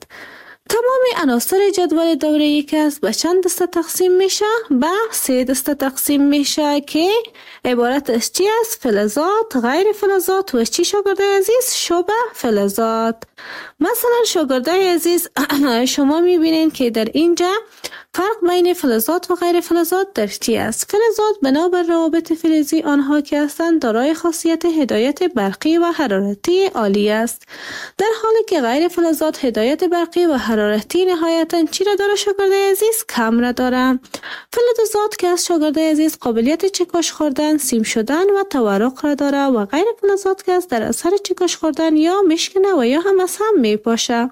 تمام عناصر جدول دوره‌ای که است به چند دسته تقسیم میشه؟ به 3 دسته تقسیم میشه که عبارت از چی است؟ فلزات، غیر فلزات و چی شاگردای عزیز؟ شبه فلزات. مثلا شاگردای عزیز شما میبینین که در اینجا فرق بین فلزات و غیر فلزات در چی است؟ فلزات بنابر روابط فلزی آنها که هستند دارای خاصیت هدایت برقی و حرارتی عالی است، در حالی که غیر فلزات هدایت برقی و حرارتی نهایتاً چی را داره شاگردای عزیز؟ کم را داره. فلزات که از شاگردای عزیز قابلیت چکش خوردن، سیم شدن و تورق را داره و غیر فلزات که از در اثر چکش خوردن یا میشکنه و یا هم از هم میپاشه.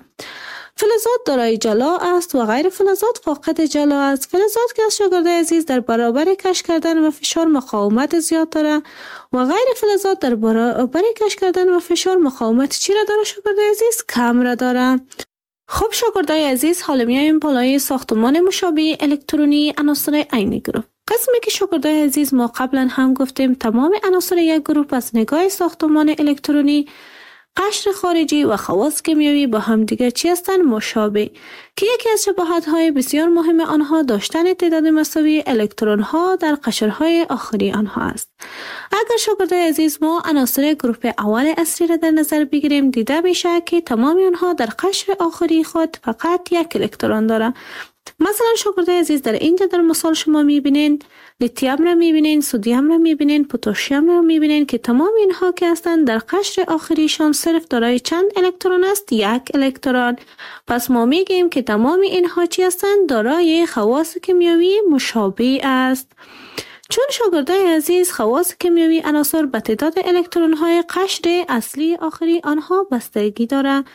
فلزات دارای جلا است و غیر فلزات فاقد جلا است. فلزات که از شاگردای عزیز در برابر کش کردن و فشار مقاومت زیاد داره و غیر فلزات در برابر کش کردن و فشار مقاومت چی را داره شاگردای عزیز؟ کم را داره. خب شاگردای عزیز حالا میایم بالای ساختمان مشابه الکترونی عناصر عین گروه. قسمی که شاگردای عزیز ما قبلا هم گفتیم تمام عناصر یک گروه از نگاه ساختمان الکترونی، قشر خارجی و خواص کیمیایی با هم دیگر چی هستند؟ مشابه، که یکی از شباهت‌های بسیار مهم آنها داشتن تعداد مساوی الکترون‌ها در قشرهای آخری آنها است. اگر شاگردای عزیز ما عناصر گروه اول اصلی را در نظر بگیریم دیده میشه که تمام آنها در قشر آخری خود فقط یک الکترون داره. مثلا شاگردای عزیز در اینجا در مثال شما میبینین لیتیم را میبینین، سدیم را میبینین، پتاسیم را میبینین که تمام اینها که هستند در قشر آخریشان صرف دارای چند الکترون است؟ یک الکترون. پس ما میگیم که تمام اینها چی هستند؟ دارای خواص کیمیایی مشابه است. چون شاگردای عزیز خواص کیمیایی عناصر به تعداد الکترون های قشر اصلی آخری آنها بستگی داره.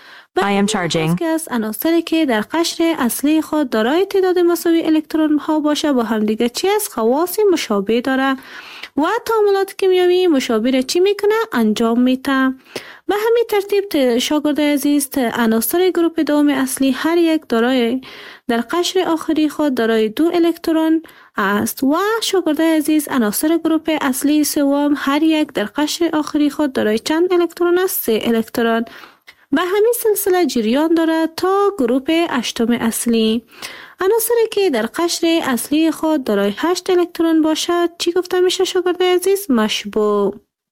که از عناصری که در قشر اصلی خود دارای تعداد مساوی الکترون ها باشه با همدیگه چی است؟ خواص مشابه داره و تعاملات کیمیایی مشابه را چی میکنه؟ انجام میده. به همین ترتیب شاگرد عزیز عناصر گروپ دوم اصلی هر یک دارای در قشر آخری خود دارای 2 الکترون است و شاگرد عزیز عناصر گروپ اصلی سوم هر یک در قشر آخری خود دارای چند الکترون است؟ 3 الکترون. به همین سلسله جریان دارد تا گروپ 8 اصلی. عناصری که در قشر اصلی خود دارای 8 الکترون باشد چی گفته میشه شاگرد عزیز؟ مشبوع.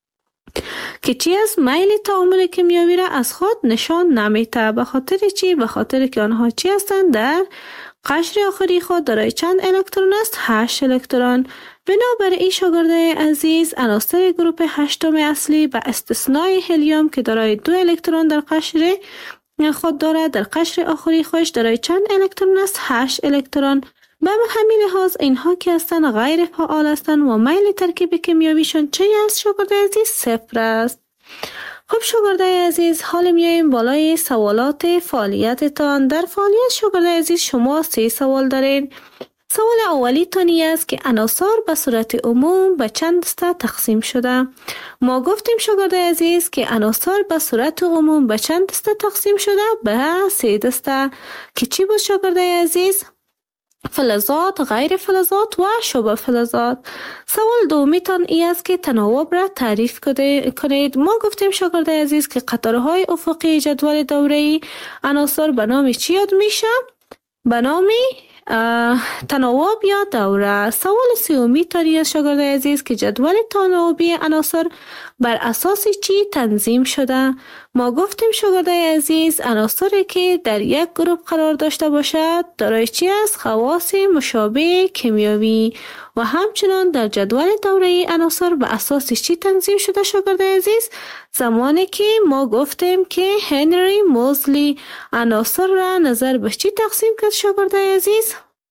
که چی از میل تعامل کیمیایی را از خود نشان نمیده. به خاطر چی؟ به خاطر که آنها چی هستند؟ در قشر آخری خود دارای چند الکترون است؟ 8 الکترون. بنابراین شاگرد عزیز عناصر گروپ 8 اصلی به استثنای هلیوم که دارای 2 الکترون در قشر خود دارد در قشر آخری خودش دارای چند الکترون است؟ 8 الکترون. به همین لحاظ اینها که هستند غیر فعال هستند و میل ترکیب کیمیاییشون چه است شاگرد عزیز؟ 0 است. خب شاگرد عزیز حال میاییم بالای سوالات فعالیتتان. در فعالیت شاگرد عزیز شما 3 سوال دارین. سوال اولی تانی است که عناصر به صورت عموم به چند دسته تقسیم شده. ما گفتیم شاگرد عزیز که عناصر به صورت عموم به چند دسته تقسیم شده؟ به 3 دسته که چی بود شاگرد عزیز؟ فلزات، غیر فلزات و شبه فلزات. سوال دومی تان ای است که تناوب را تعریف کنید. ما گفتیم شاگرد عزیز که قطارهای افقی جدول دوره‌ای عناصر به نام چی یاد میشه؟ به نام تناوب یا دوره. سوال سومی تانی است شاگرد عزیز که جدول تناوبی عناصر بر اساس چی تنظیم شده؟ ما گفتیم شاگرد عزیز عناصری که در یک گروه قرار داشته باشد دارای چی است؟ خواص مشابه کیمیایی و همچنان در جدول دوره‌ای عناصر به اساس چی تنظیم شده شاگرد عزیز؟ زمانی که ما گفتیم که هنری موزلی عناصر را نظر به چی تقسیم کرد شاگرد عزیز؟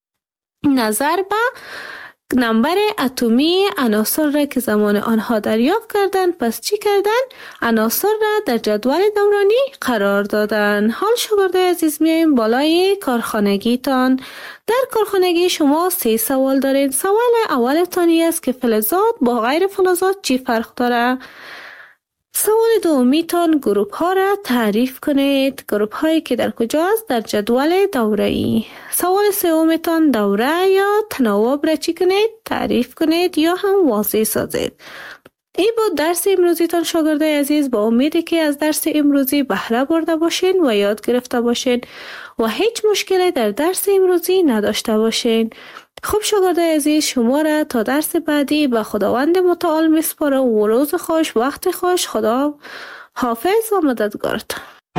نظر به نمبر اتمی عناصر را که زمان آنها دریافت کردند. پس چی کردن؟ عناصر را در جدول دورانی قرار دادن. حال شاگرد عزیز میایم بالای کارخانگی تان. در کارخانگی شما 3 سوال دارین. سوال اول تانی است که فلزات با غیر فلزات چی فرق داره؟ سوال دومی تان گروپ ها را تعریف کنید. گروپ هایی که در کجاست؟ در جدول دوره‌ای. سوال سوم تان دوره یا تناوب را چی کنید؟ تعریف کنید یا هم واضح سازید. این بود درس امروزی تان شاگرد عزیز. با امیدی که از درس امروزی بهره برده باشین و یاد گرفته باشین و هیچ مشکلی در درس امروزی نداشته باشین. خب شاگرد عزیز شما را تا درس بعدی به خداوند متعال میسپارم و روز خوش وقت خوش. خدا حافظ و مددگارتان.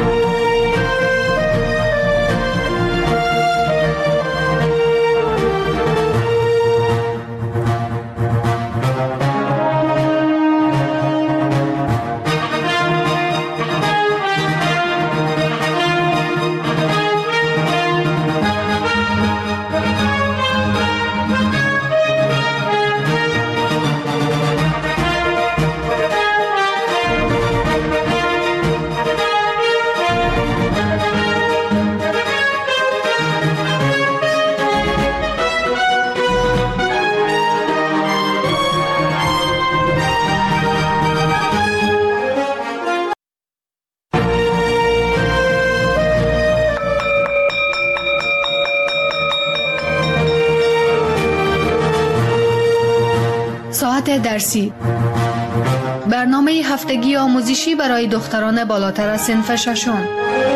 ساعت درسی برنامه هفتگی آموزشی برای دختران بالاتر از صنف ششم.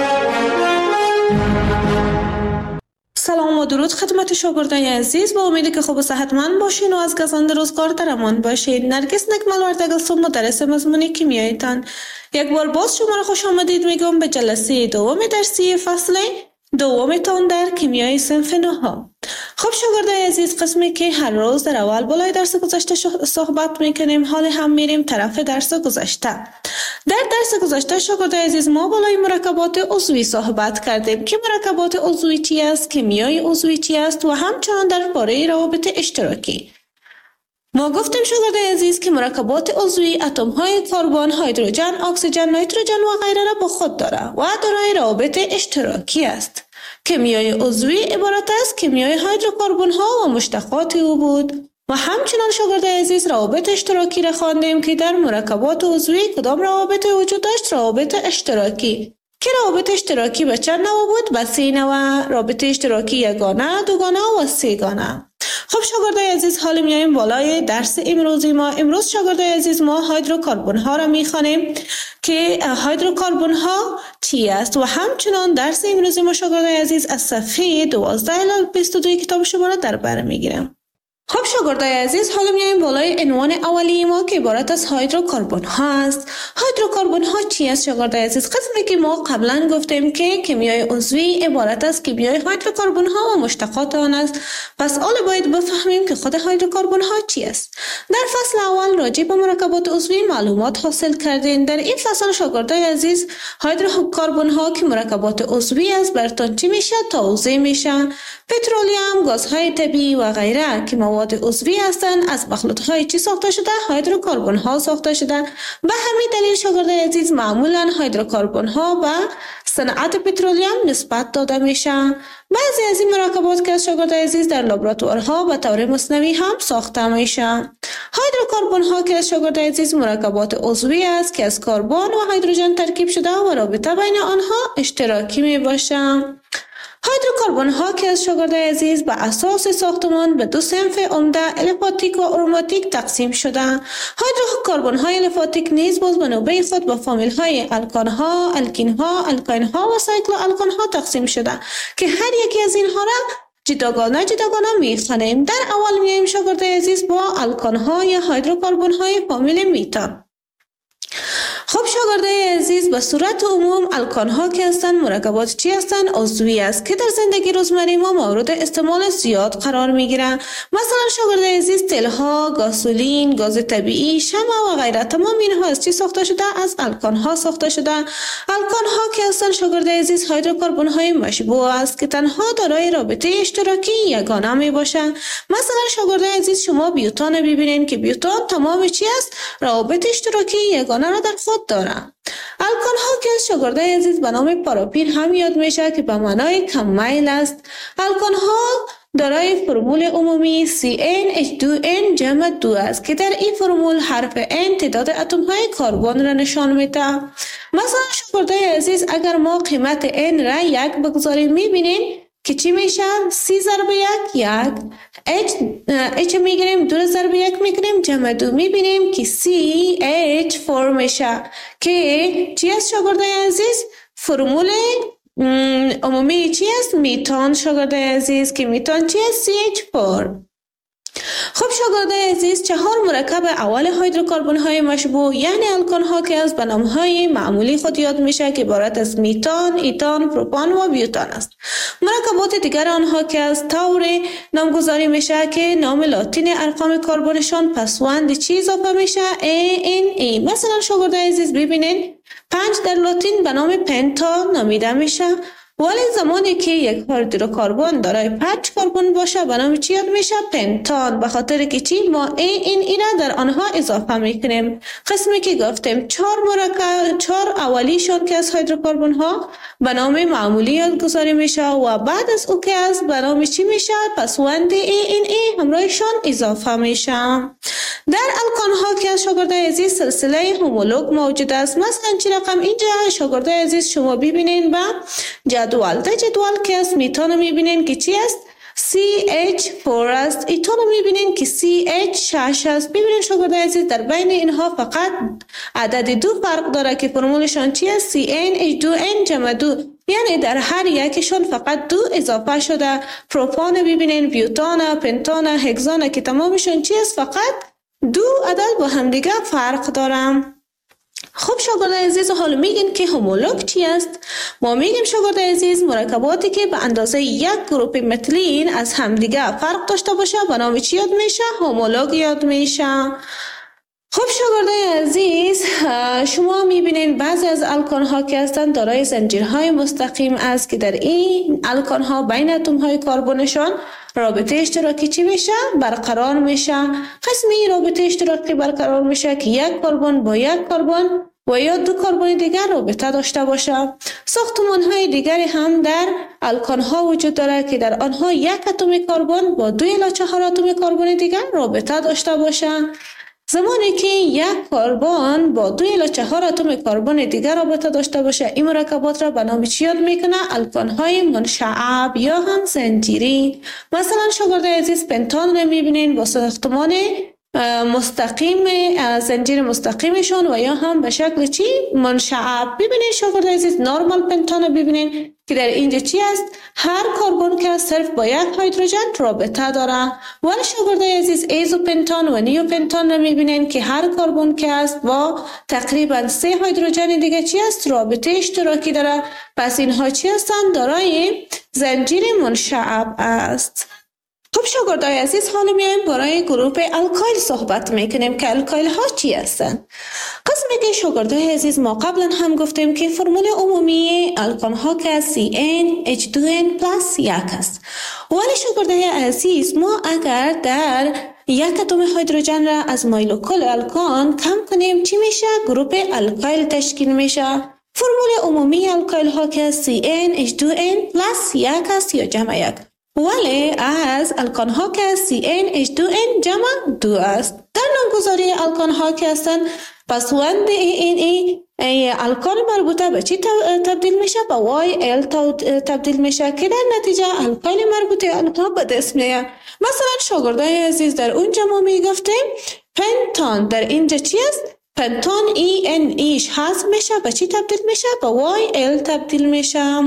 سلام و درود خدمت شاگردان عزیز. با امیدی که خوب و صحتمند باشین و از گزند روزگار در امان باشین. نرگس نکمل وردگستم مدرس مضمون کیمیاییتان. یک بار باز شما را خوش آمدید میگم به جلسه دوم درسی فصل دومتان در کیمیای صنف 9. خب شاگردان عزیز، قسمی که هر روز در اول بالای درس گذشته صحبت میکنیم، حال هم میریم طرف درس گذشته. در درس گذشته شاگردان عزیز ما بالای مرکبات عضوی صحبت کردیم که مرکبات عضوی چی است، کیمیای عضوی چی است و همچنان درباره روابط اشتراکی. ما گفتیم شاگردان عزیز که مرکبات عضوی اتم های کربن، هیدروژن، اکسیژن، نیتروژن و غیره را با خود داره و دارای روابط اشتراکی است. کیمیای عضوی عبارت است کیمیای هیدروکربن ها و مشتقات او بود و همچنان شاگردای عزیز روابط اشتراکی را خواندیم که در مرکبات عضوی کدام روابط وجود داشت؟ روابط اشتراکی. که روابط اشتراکی به چند نوع بود؟ به 3 نوع. رابطه اشتراکی یگانه، دوگانه و سه‌گانه. خب شاگردای عزیز، حالا میایم بالای درس امروزی ما. امروز شاگردای عزیز ما هیدروکربن ها را میخوانیم که هیدروکربن ها چی است و همچنان درس امروزی ما شاگردای عزیز از صفحه 12 الی 22 کتاب شما را در بر میگیرم. خب شاگردای عزیز، حالا میایم بالای عنوان اولی ما که عبارت از هیدروکربن ها است. هیدروکربن ها چی است شاگردای عزیز؟ قسمی که ما قبلا گفتیم که کیمیای عضوی عبارت از کیمیای هیدروکربن ها و مشتقات آن است. پس حالا باید بفهمیم که خود هیدروکربن ها چی است. در فصل اول راجع به مرکبات عضوی معلومات حاصل کردین. در این فصل شاگردای عزیز هیدروکربن ها که مرکبات عضوی است براتون چی میشه؟ توضیح میشه. پترولیوم، گازهای طبیعی و غیره که مواد عضوی هستند از مخلوطهای چی ساخته شده؟ هیدروکربن ها ساخته شده. به همین دلیل شاگردای عزیز معمولا هیدروکربن ها به صنعت پترولیوم نسبت داده میشه. بعضی از این مرکبات که از شاگردای عزیز در لابراتوارها به طور مصنوعی هم ساخته میشه. هیدروکربن ها که از شاگردای عزیز مرکبات عضوی است که از کربن و هیدروژن ترکیب شده و رابطه بین آنها اشتراکی می باشه. هیدروکربن ها که از شاگردای عزیز به اساس ساختمان به 2 صنف عمده الیفاتیک و اروماتیک تقسیم شده. هیدروکربن های الیفاتیک نیز باز به نوبه خود به فامیل های الکان ها، الکین ها، الکاین ها و سایکلو الکان ها تقسیم شده که هر یکی از اینها را جداگانه میخوانیم. در اول میایم شاگردای عزیز با الکان ها یا هیدروکربن های فامیل میتان. خب شاگردای عزیز، به صورت عموم الکان ها که هستند مرکبات چی هستند؟ عضوی است که در زندگی روزمره ما مورد استعمال زیاد قرار میگیرن. مثلا شاگردای عزیز تیل ها، گازولین، گاز طبیعی، شمع و غیره تمام اینها از چی ساخته شده؟ از الکان ها ساخته شده. الکان ها که هستند شاگردای عزیز هیدروکربن های مشبوع است که تنها دارای رابطه اشتراکی یگانه می باشند. مثلا شاگردای عزیز شما بیوتان ببینید که بیوتان تمام چی است؟ روابط اشتراکی یگانه را در خود دارند. الکان ها که از شاگردای عزیز به نام پاراپین هم یاد میشه که به معنای کم میل است. الکان ها دارای فرمول عمومی CnH2n جمع 2 است که در این فرمول حرف N تعداد اتم های کربن را نشان میده. مثلا شاگردای عزیز اگر ما قیمت N را 1 بگذاریم میبینیم که چی میشه؟ C ضرب 1 H میگیریم 2 ضرب 1 میگیریم جمع 2 میبینیم که CH4 میشه که چی است شاگردای عزیز؟ فرمول عمومی چی است؟ میتان شاگردای عزیز که میتان چی است؟ CH4. خب شاگردای عزیز 4 مرکب اول هیدروکربن های مشبوع یعنی الکان ها که از به نام های معمولی خود یاد میشه که عبارت از میتان، ایتان، پروپان و بیوتان است. مرکبات دیگر آنها که از طور نامگذاری میشه که نام لاتین ارقام کربنشان پسوند چی اضافه میشه؟ ANE. مثلا شاگردای عزیز ببینید 5 در لاتین به نام پنتا نامیده میشه، ولی زمانی که یک هیدروکربن دارای 5 کربن باشه به نام چی یاد میشه؟ پنتان. به خاطر که چی؟ ما این را در آنها اضافه میکنیم. قسمی که گفتیم 4 اولیشون که از هیدروکربن ها به نام معمولی یادگذاری میشه و بعد از او که از به نام چی میشه؟ پسوند ANE همراهشان اضافه میشه. در الکان ها که از شاگردای عزیز سلسله هومولوگ موجود است. مثلا چی رقم اینجا شاگردای عزیز شما ببینین با جدول. در جدول که از میتان میبینین که چی است؟ CH4 است. ایتان میبینین که CH6 است. ببینین شاگردای عزیز در بین اینها فقط عدد 2 فرق داره که فرمولشان چی است؟ CnH2n جمع 2 یعنی در هر یکشون فقط 2 اضافه شده. پروپان ببینین، بیوتان، پنتان، هگزان که تمامشون چی است؟ فقط 2 عدد با همدیگه فرق دارن. خب شاگردای عزیز حالا میگین که هومولوگ چی است؟ ما میگیم شاگردای عزیز مرکباتی که به اندازه یک گروپ متلین از همدیگه فرق داشته باشه به نام چی یاد میشه؟ هومولوگ یاد میشه. خب شاگردای عزیز شما میبینین بعضی از الکان ها که هستند دارای زنجیرهای مستقیم است که در این الکان ها بین اتم های کربنشان رابطه اشتراکی چی میشه؟ برقرار میشه. قسمی رابطه اشتراکی برقرار میشه که یک کربن با یک کربن و یا دو کربن دیگر رابطه داشته باشه. ساختمان های دیگری هم در الکان ها وجود داره که در آنها یک اتم کربن با 2.4 اتم کربن دیگر رابطه داشته باشه. زمانی که یک کربن با 2.4 اتم کربن دیگر رابطه داشته باشه، این مرکبات را به نام چی یاد میکنه؟ الکان های منشعب یا هم زنجیری. مثلا شاگردای عزیز پنتان را میبینین با ساختمان مستقیم، زنجیر مستقیمشون و یا هم به شکل چی؟ منشعب. ببینید شاگردای عزیز نورمال پنتان رو ببینید که در اینجا چی است؟ هر کربن که صرف با یک هیدروژن رابطه داره. ولی شاگردای عزیز ایزوپنتان و نیوپنتان رو میبینید که هر کربن که است با تقریبا 3 هیدروژن دیگه چی است؟ رابطه اشتراکی داره. پس اینها چی هستند؟ دارای زنجیر منشعب است. خب شاگردای عزیز حالا میایم برای گروه الکایل صحبت میکنیم که الکایل ها چی هستند. قسمی که شاگردای عزیز ما قبلا هم گفتیم که فرمول عمومی الکان ها که CnH2n plus 1 است. ولی شاگردای عزیز ما اگر در یک اتم هیدروژن را از مولکول الکان کم کنیم چی میشه؟ گروه الکایل تشکیل میشه. فرمول عمومی الکایل ها که CnH2n plus 1 است یا جمع 1. ولی از الکان ها که CnH2n جمع 2 است. در نامگذاری الکان ها که هستند پسوند این الکان مربوطه به چی تبدیل میشه؟ به YL تبدیل میشه که در نتیجه الکایل مربوطه آنها به دست میاد. مثلا شاگردای عزیز در اونجا ما میگفتیم پنتان در اینجا چی است؟ پنتان ایش حذف میشه به چی تبدیل میشه؟ به YL تبدیل میشه.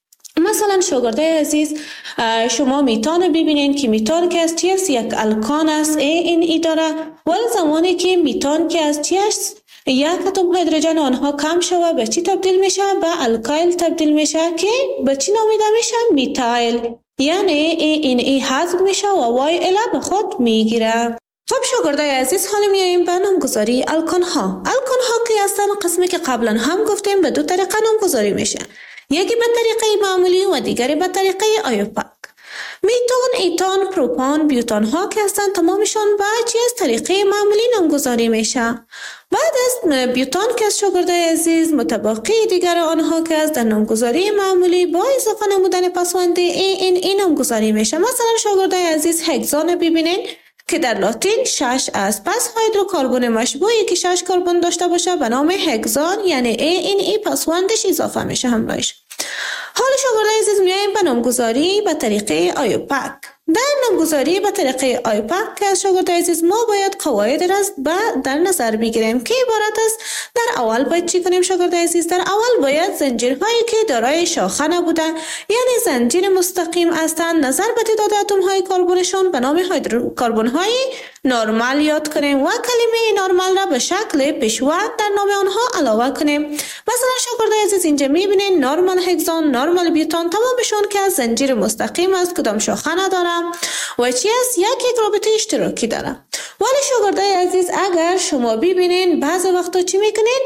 مثلا شاگردای عزیز شما میتان ببینین که میتان که از چی است؟ یک الکان است ای داره. ولی زمانی که میتان که از چی است؟ یک اتم هیدروژن آنها کم شوه به چی تبدیل میشه؟ به الکایل تبدیل میشه که به چی نامیده میشه؟ میتایل. یعنی ای حذف میشه و YL به خود میگیره. خب شاگردای عزیز حالا میاییم به نامگذاری الکان ها. الکان ها که هستن قسمی که قبلا هم گفتیم به 2 طریقه نامگذاری میشه. یکی به طریقه معمولی و دیگری به طریقه آیوپاک. میتان، ایتان، پروپان، بیوتان ها که هستن تمامشان به چی از طریقه معمولی نامگذاری میشه. بعد از بیوتان که از شاگردای عزیز متباقی دیگر آنها که از در نامگذاری معمولی با اضافه نمودن پسوند این نامگذاری میشه. مثلا شاگردای عزیز هگزان ببینین که در لاتین 6 است. پس هیدروکربن مشبوعی که 6 کربن داشته باشه به نام هگزان، یعنی ای پسوندش اضافه میشه همراهش. حالا شاگردای عزیز میایم به نامگذاری به طریقه آیوپاک. در نامگذاری به طریقه آیوپاک که از شاگردای عزیز ما باید قواعد را در نظر بگیریم که عبارت است. در اول باید چی کنیم شاگردای عزیز؟ در اول باید زنجیرهایی که دارای شاخه نبوده یعنی زنجیر مستقیم هستند نظر به تعداد اتم های کربنشون به نام هیدروکربن های نرمال یاد کنیم و کلمه نرمال را به شکل پیشوند در نام آنها علاوه کنیم. مثلا شاگردای عزیز اینجا میبینین نرمال هگزان، نرمال بیوتان تمامشون که از زنجیر مستقیم است، کدام شاخه نداره و چی است؟ یک رابطه اشتراکی داره. ولی شاگردای عزیز اگر شما ببینین بعضی وقتا چی میکنین؟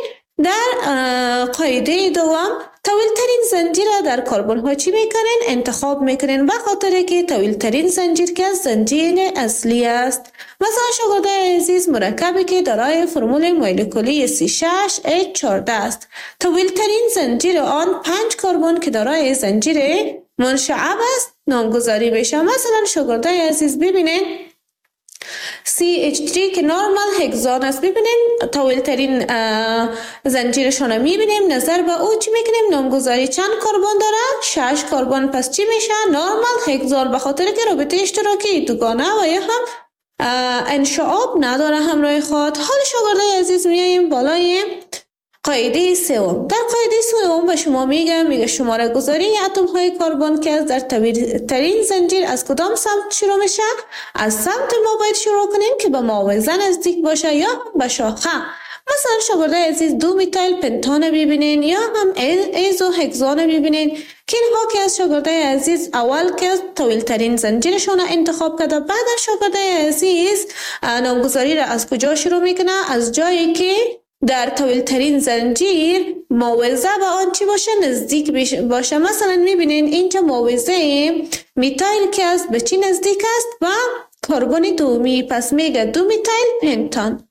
در قاعده دوم طویل ترین زنجیر در کربن ها چی میکنین؟ انتخاب میکنین به خاطر که طویل ترین زنجیر که زنجیر اصلی است. مثلا شاگردای عزیز مرکبی که دارای فرمول مولکولی C6H14 است، طویل ترین زنجیر آن 5 کربن که دارای زنجیر منشعب است نامگذاری بشه. مثلا شاگردای عزیز ببینین CH3 که نورمال هگزان است، ببینیم طویل ترین زنجیرشون رو میبینیم. نظر به او چی میکنیم؟ نامگذاری چند کربن داره؟ 6 کربن. پس چی میشه؟ نورمال هگزان به خاطر که رابطه اشتراکی دوگانه و یا هم انشعاب نداره همراه خود. حال شاگردای عزیز میاییم بالای قاعده سوم. در قاعده سوم به شما میگه شماره گذاری اتم های کربن که در طویل ترین زنجیر از کدام سمت شروع میشه؟ از سمت ما باید شروع کنیم که به معاوضه نزدیک باشه یا هم به شاخه. مثلا شاگردای عزیز 2 میتایل پنتان ببینین یا هم ایزو هگزان ببینین که اینها که از شاگردای عزیز اول که طویل ترین زنجیرشون انتخاب کرده. بعد از شاگردای عزیز نامگذاری را از کجا شروع میکنه؟ از جایی که در طویل ترین زنجیر معاوضه به آن چی باشه؟ نزدیک باشه. مثلا میبینین اینجا معاوضه میتایل که است به چی نزدیک است؟ و کربن دومی. پس میگه 2 میتایل پنتان.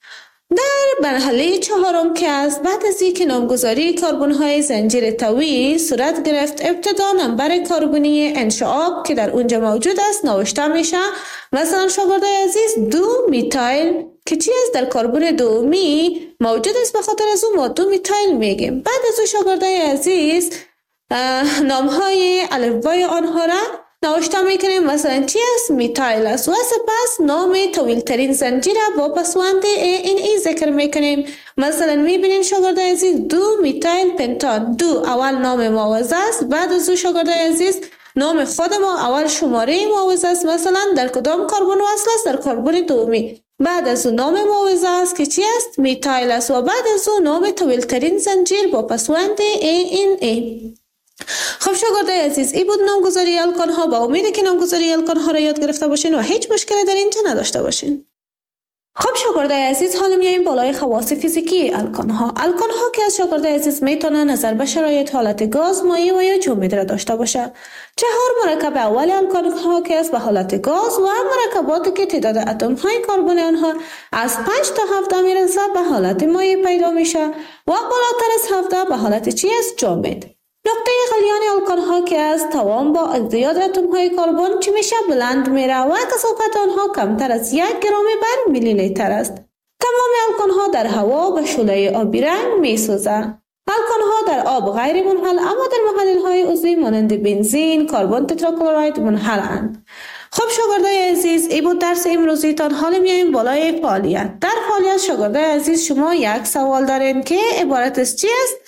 در مرحله چهارم که است، بعد از اینکه نامگذاری کربن های زنجیر طویل صورت گرفت، ابتدا نمبر کربنی انشعاب که در اونجا موجود است نوشته میشه. مثلا شاگردای عزیز 2 میتایل که چی است در کربن دومی موجود است، به خاطر از اون ما 2 میتایل میگیم. بعد از اون شاگردای عزیز نام های الفبای آنها را نوشته میکنیم. مثلا چی است؟ میتایل است و سپس نام طویل ترین زنجیر با پسوند ای ذکر میکنیم. مثلا میبینین شاگردای عزیز 2 میتایل پنتان. 2 اول نام معوض است، بعد از اون شاگردای عزیز نام خود ما اول شماره معوض است. مثلا در کدام کربن وصل است؟ در کربن دومی. بعد از اون نام معوض است که چی است؟ میتایل است و بعد از اون نام طویل ترین زنجیر با پسوند ای. خب شاگردای عزیز، این بود نامگذاری الکان ها. با امید که نامگذاری الکان ها را یاد گرفته باشین و هیچ مشکلی در اینجا نداشته باشین. خب شاگردای عزیز، حالا میایم بالای خواص فیزیکی الکان ها. الکان ها که از شاگردای عزیز میتونه نظر به شرایط حالت گاز، مایع و یا جامد را داشته باشه. 4 مرکب اول الکان ها که از به حالت گاز و مرکباتی که تعداد اتم های کربن آنها از 5 تا 17 میرسه به حالت مایع پیدا میشه و بالاتر از 17 به حالت چی است؟ جامد. نقطه غلیان الکان ها که از توان با ازدیاد اتم های کربن چی میشه؟ بلند میره و کثافت آنها کمتر از 1 گرم بر میلی لیتر است. تمام الکان ها در هوا به شعله آبی رنگ میسوزه. الکان ها در آب غیر منحل اما در محلل های عضوی مانند بنزین، کربن تتراکلرید منحلند. خب شاگردای عزیز، این بود درس امروزیتان. حالا میایم بالای فعالیت. در فعالیت شاگردای عزیز شما یک سوال دارین که عبارت از چی است؟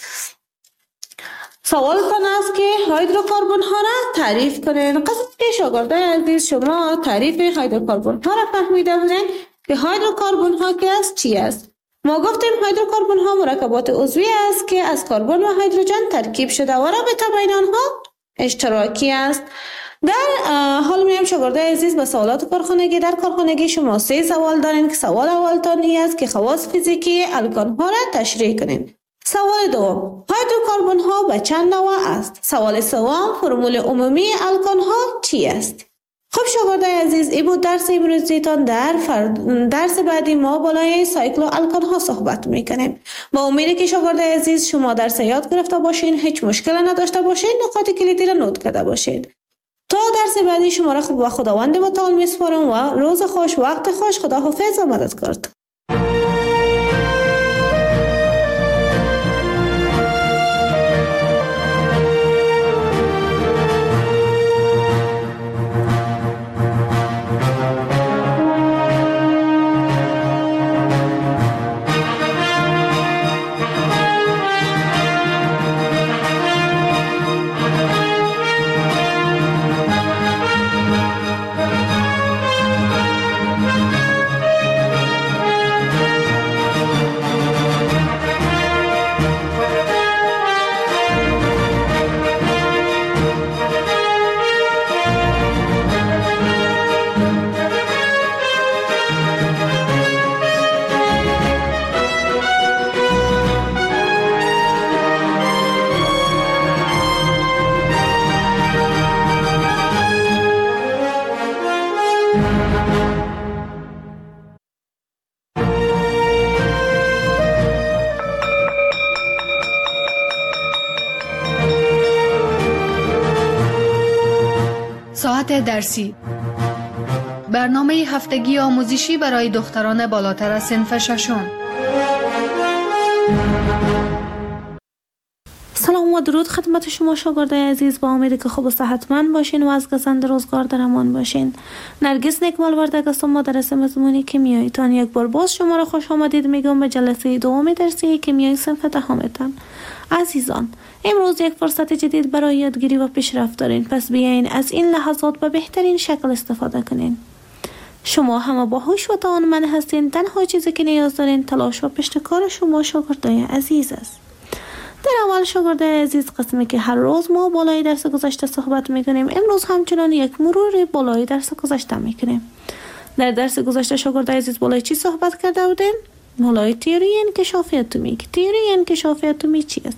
سوالتان است که هیدروکربن ها را تعریف کنین. قصد که شاگردای عزیز شما تعریف هیدروکربن ها را فهمیده بودین که هیدروکربن ها که است چی است. ما گفتیم هیدروکربن ها مرکبات عضوی است که از کربن و هیدروژن ترکیب شده و رابطه بین آنها اشتراکی است. در حال میایم شاگردای عزیز به سوالات کارخانگی. در کارخانگی شما 3 سوال دارین که سوال اولتان این است که خواص فیزیکی الکان ها را تشریح کنین. سوال دوم، هیدروکربن ها به چند نوع است؟ سوال سوم، فرمول عمومی الکان ها چی است؟ خب شاگردای عزیز، این بود درس امروزیتان. در درس بعدی ما بالای سایکل الکان ها صحبت میکنیم. با امید که شاگردای عزیز شما درس یاد گرفته باشین، هیچ مشکل نداشته باشین، نکات کلیدی را نوت کرده باشین. تا درس بعدی شما را خوب و خداوند متعال میسپارم و روز خوش، وقت خوش، خداحافظ و مددکار. ساعت درسی، برنامه هفتگی آموزشی برای دختران بالاتر از صنف ششم. سلام و درود خدمت شما شاگردای عزیز. با امید که خوب و صحتمند باشین و از گزند روزگار در امان باشین. نرگس نکمال وردگ هستم، مدرس مضمون کیمیاییتان. یک بار باز شما را خوش آمدید میگم به جلسه دوم درسی کیمیای صنف دهمتان. عزیزان، امروز یک فرصت جدید برای یادگیری و پیشرفت دارین، پس بیاین از این لحظات به بهترین شکل استفاده کنین. شما همه باهوش و توانمند هستین. تنها چیزی که نیاز دارین تلاش و پشتکار شما شاگردای عزیز است. در اول شاگردای عزیز، قسمی که هر روز ما بالای درس گذشته صحبت میکنیم، امروز همچنان یک مرور بالای درس گذشته میکنیم. در درس گذشته شاگردای عزیز بالای چی صحبت کرده بودیم؟ بالای تئوری انکشاف اتمی. تئوری انکشاف اتمی چی است؟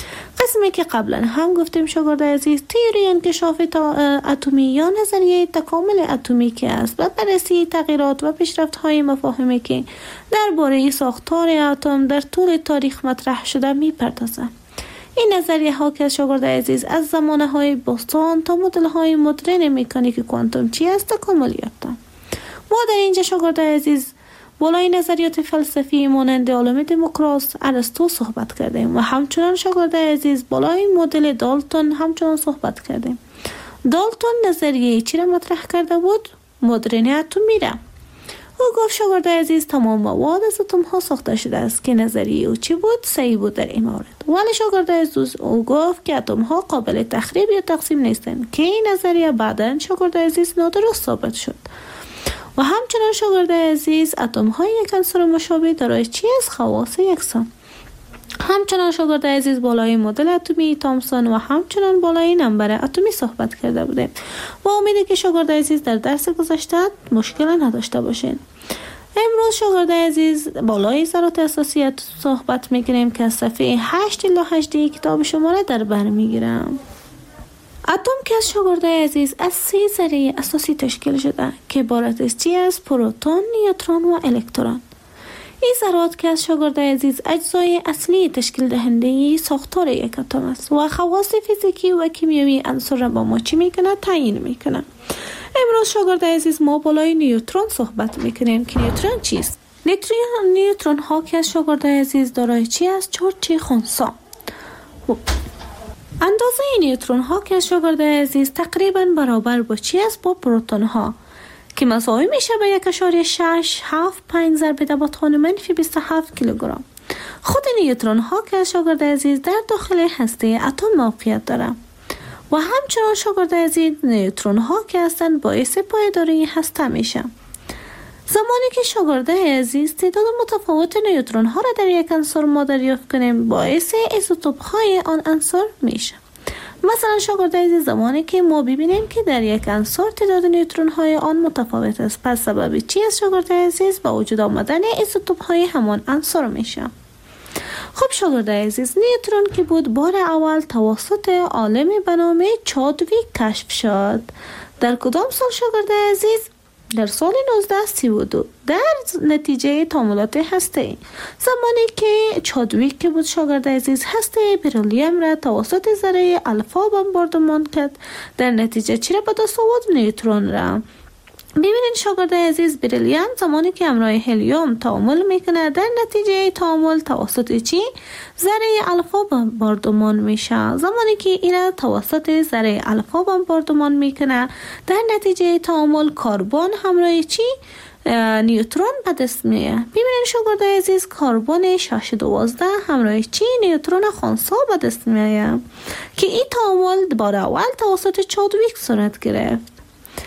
قسمی که قبلا هم گفتیم شاگرد عزیز، تئوری انکشاف اتمی یا نظریه تکامل اتمی که است و بررسی تغییرات و پیشرفت‌های مفاهیمی که درباره ساختار اتم در طول تاریخ مطرح شده می‌پردازد. این نظریه ها که شاگرد عزیز از زمانه های باستان تا مدل های مدرن مکانیک کوانتوم چی است تکامل یافتند. ما در اینجا شاگرد عزیز بالای نظریات فلسفی مانند عالم دموکراس، ارسطو صحبت کردیم و همچنان شاگرد عزیز بالای مدل دالتون همچنان صحبت کردیم. دالتون نظریه چی را مطرح کرده بود؟ مدرن اتمی را. او گفت شاگرد عزیز تمام مواد از اتم ها ساخته شده است که نظریه او چی بود؟ صحیح بود در این مورد. ولی شاگرد عزیز او گفت که اتم ها قابل تخریب یا تقسیم نیستند که این نظریه بعداً شاگرد عزیز نادرست ثابت شد. و همچنان شاگرد عزیز اتم های یک عنصر مشابه دارای چی است؟ خواص یکسان. همچنان شاگرد عزیز بالای مدل اتمی تامسون و همچنان بالای نمبر اتمی صحبت کرده بودیم و امیده که شاگرد عزیز در درس گذشته مشکل نداشته باشین. امروز شاگرد عزیز بالای ذرات اساسی صحبت میکنیم که از صفحه 8 الی 18 کتاب شما را در بر میگیرم. اتم که از شاگرد عزیز از 3 ذره اساسی تشکیل شده که عبارت از چی است؟ پروتون، نیوترون و الکترون. این ذرات که از شاگرد عزیز اجزای اصلی تشکیل دهنده ساختار یک اتم است و خواص فیزیکی و کیمیایی عنصر را با ما چی میکنه؟ تعیین میکنه. امروز شاگرد عزیز ما بالای نیوترون صحبت میکنیم که نیوترون چیست؟ نیوترون ها که از شاگرد عزیز دارای چی است؟ چارج خنثی. اندازه نیوترون ها که از شاگرد عزیز تقریبا برابر با چی است؟ با پروتون ها که مساوی میشه به 1.675 ضرب در توان منفی 27 کیلوگرم. خود نیوترون ها که از شاگرد عزیز در داخل هسته اتم موقعیت داره و همچنان شاگرد عزیز نیوترون ها که هستند باعث پایداری هسته میشه. زمانی که شاگرد عزیز تعداد متفاوت نیوترون ها را در یک عنصر ما دریافت کنیم باعث ایزوتوپ های آن عنصر میشه. مثلا شاگرد عزیز زمانی که ما ببینیم که در یک عنصر تعداد نیوترون های آن متفاوت است، پس سبب چی است شاگرد عزیز؟ با وجود آمدن ایزوتوپ های همان عنصر میشه. خب شاگرد عزیز نیوترون که بود بار اول توسط عالمی به نام چادویک کشف شد. در کدام سال شاگرد عزیز؟ در سال 1932 در نتیجه تعاملات هسته‌ای. زمانی که چادویک که بود شاگرد عزیز هسته بریلیوم را توسط ذره الفا بمباردمان کرد، در نتیجه چی را به دست آورد؟ نیوترون را. ببینید شاگرد عزیز بریلیوم زمانی که همراه هلیوم تعامل میکنه در نتیجه تعامل توسط چی؟ ذره الفا بمباردمان میشه. زمانی که این توسط ذره الفا بمباردمان میکنه در نتیجه تعامل کربن همراه چی؟ نیوترون به دست میاد. ببینید شاگرد عزیز کربن 612 همراه چی؟ نیوترون خنثی به دست میاد که این تعامل بار اول توسط چادویک صورت گرفت.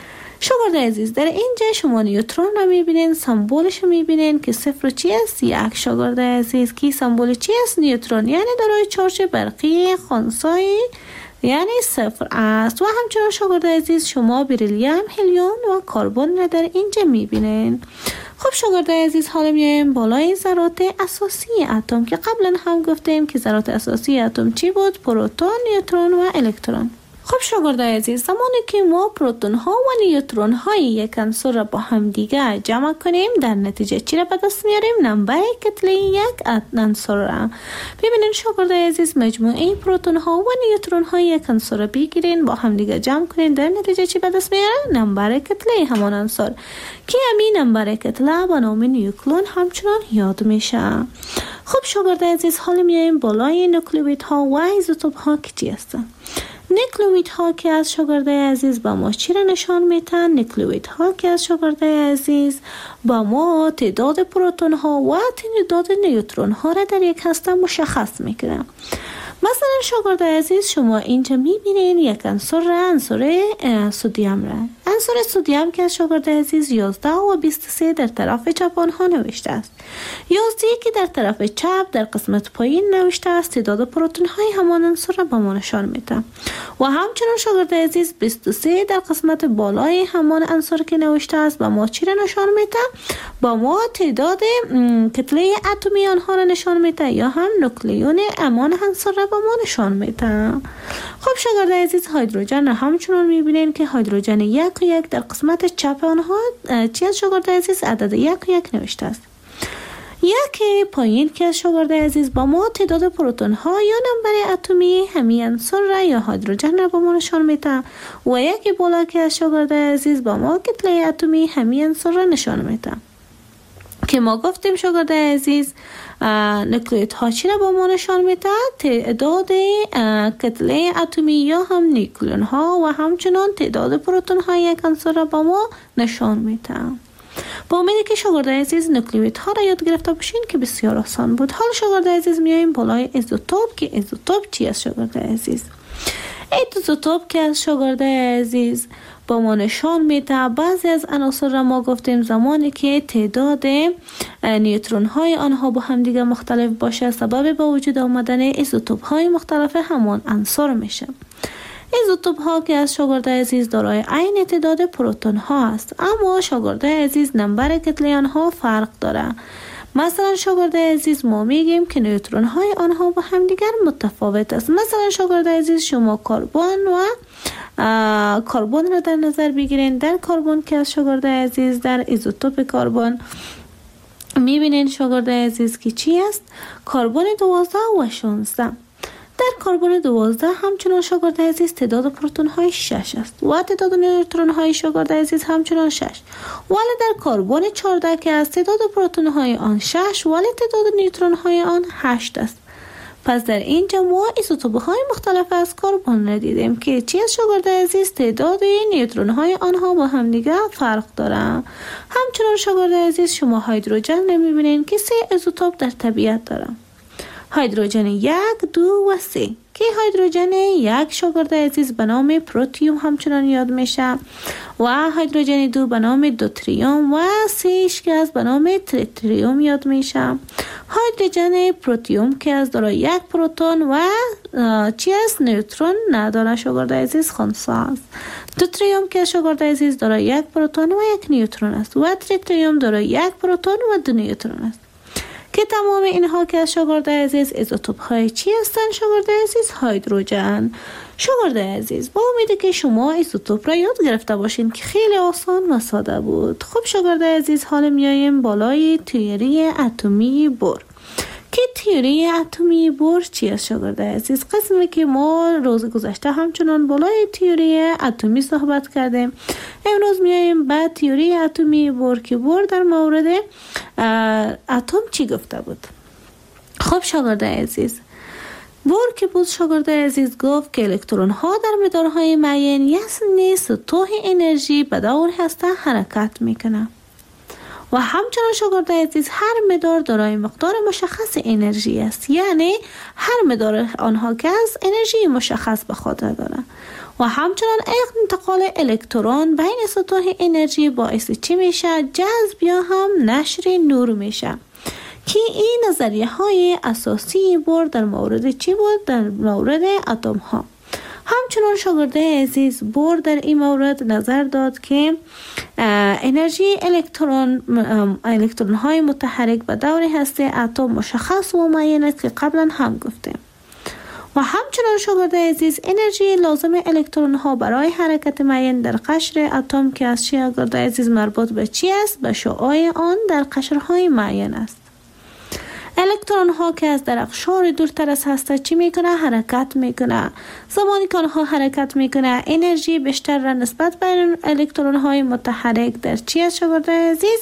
شاگرد عزیز در اینجا شما نیوترون را میبینین، سمبولش رو میبینین که صفر چی است؟ 1. شاگرد عزیز کی سمبول چی است؟ نیوترون یعنی دارای چارج برقی خنثی یعنی صفر است. و همچنان شاگرد عزیز شما بریلیوم، هلیوم و کربن را در اینجا میبینین. خب شاگرد عزیز حالا میایم بالای ذرات اساسی اتم که قبلا هم گفتیم که ذرات اساسی اتم چی بود؟ پروتون، نیوترون و الکترون. خب شاگرد عزیز زمانی که ما پروتون ها و نیوترون های یک عنصر را با هم دیگه جمع کنیم در نتیجه چی را به دست میاریم؟ نمبر کتله یک عنصر را. ببینید شاگرد عزیز مجموعه پروتون ها و نیوترون های یک عنصر را بگیرین با هم دیگه جمع کنین در نتیجه چی به دست میاره؟ نمبر کتله همان عنصر که همین نمبر کتله به نام نیوکلون همچنان یاد میشه. خب شاگرد عزیز حالا میایم بالای نوکلئید ها و ایزوتوپ ها که چی هستند؟ نوکلئید ها که از شاگرد عزیز با ما چی را نشان میتن؟ نوکلئید ها که از شاگرد عزیز با ما تعداد پروتون ها و تعداد نیوترون ها را در یک هسته مشخص میکنن. مثلا شاگرد عزیز شما اینجا میبینین یک عنصر سدیم را. عنصر سدیم که از شاگرد عزیز 11 و 23 در طرف چپ آنها نوشته است. 11 که در طرف چپ در قسمت پایین نوشته است تعداد پروتون های همان عنصر را به ما نشان میده و همچنین شاگرد عزیز 23 در قسمت بالای همان عنصر که نوشته است به ما چی را نشان میده؟ با ما تعداد کتله اتمی آنها را نشان میده یا هم نوکلیون امان عنصر را به ما نشان میده. خب شاگرد عزیز هیدروژن را همچنان میبینین که هیدروژن 1 و 1 در قسمت چپ آنها چی از شاگرد عزیز عدد 1 و 1 نوشته است. یک پایین که از شاگرد عزیز با ما تعداد پروتون ها یا نمبر اتمی همین عنصر را یا هیدروژن را با ما نشان میده و یک بالا که از شاگرد عزیز با ما کتله اتمی همین عنصر را نشان میده که ما گفتیم شاگرد عزیز نوکلیت ها چی را با ما نشان میده؟ تعداد کتله اتمی یا هم نیوکلئون ها و همچنان تعداد پروتون های یک عنصر را با ما نشان میده. با امیدی که شاگرد عزیز نوکلیت ها را یاد گرفته باشین که بسیار آسان بود. حال شاگرد عزیز میاییم بالای ایزوتوپ که ایزوتوپ چی است شاگرد عزیز؟ ایزوتوپ که از شاگرد عزیز با ما نشان میده بعضی از عناصر را ما گفتیم زمانی که تعداد نیوترون های آنها با هم دیگه مختلف باشه سبب به وجود آمدن ایزوتوپ های مختلف همان عنصر میشه. ایزوتوپ ها که از شاگرد عزیز دارای عین تعداد پروتون ها است اما شاگرد عزیز نمبر کتله آنها فرق داره. مثلا شاگرد عزیز ما میگیم که نیوترون های آنها با هم دیگر متفاوت است. مثلا شاگرد عزیز شما کربن و کربن را در نظر بگیرین. در کربن که از شاگرد عزیز در ایزوتوپ کربن میبینین شاگرد عزیز که چی است؟ کربن 12 و 16. در کربن 12 همچنان شاگرد عزیز تعداد پروتون های 6 است و تعداد نیوترون های شاگرد عزیز همچنان 6 ولی در کربن 14 که از تعداد پروتون های آن 6 ولی تعداد نیوترون های آن 8 است. پس در اینجا ما ایزوتوپ های مختلف از کربن را دیدیم که چی از شاگرد عزیز تعداد نیوترون های آنها با هم دیگه فرق دارن. همچنان شاگرد عزیز شما هیدروژن نمیبینین که 3 ایزوتوپ در طبیعت دارن. هیدروژن 1 2 و 3 که هیدروژن 1 شاگرد عزیز به نام پروتیوم همچنان یاد میشه و هیدروژن 2 به نام دوتریوم و 3 که از به نام تریتریوم یاد میشه. هیدروژن پروتیوم که از دارای 1 پروتون و چی است؟ نیوترون نداره شاگرد عزیز خنثی است. دوتریوم که شاگرد عزیز دارای 1 پروتون و 1 نیوترون است و تریتریوم دارای 1 پروتون و 2 نیوترون است که تمام اینها که از شاگرد عزیز ایزوتوپ های چی هستن شاگرد عزیز؟ هیدروژن. شاگرد عزیز با امیدی که شما ایزوتوپ را یاد گرفته باشین که خیلی آسان و ساده بود. خب شاگرد عزیز حالا میاییم بالای تئوری اتمی بور که تئوری اتمی بور چی است شاگرد عزیز؟ قسمی که ما روز گذشته همچنان بالای تئوری اتمی صحبت کردیم. امروز میاییم بعد تئوری اتمی بور که بور در مورد اتم چی گفته بود. خب شاگرد عزیز بور که بود شاگرد عزیز گفت که الکترون ها در مدارهای معین یعنی سطوح انرژی به دور هسته حرکت میکنه و همچنان شاگرد عزیز هر مدار دارای مقدار مشخص انرژی است، یعنی هر مدار آنها که از انرژی مشخص به خود داره و همچنان انتقال الکترون بین سطوح انرژی باعث چی میشه؟ جذب یا هم نشر نور میشه که این نظریه های اساسی بور در مورد چی بود؟ در مورد اتم ها. همچنان شاگرد عزیز بور در این مورد نظر داد که انرژی الکترون های متحرک به دور هسته اتم مشخص و معین است که قبلا هم گفتیم و همچنان شاگرد عزیز انرژی لازم الکترون ها برای حرکت معین در قشر اتم که از شاگرد عزیز مربوط به چی است؟ به شعاع آن در قشرهای معین است. الکترون ها که از در اقشار دورتر از هسته چی میکنه؟ حرکت میکنه. زمانی که آنها حرکت میکنه انرژی بیشتر را نسبت به الکترون های متحرک در چی است شاگرد عزیز؟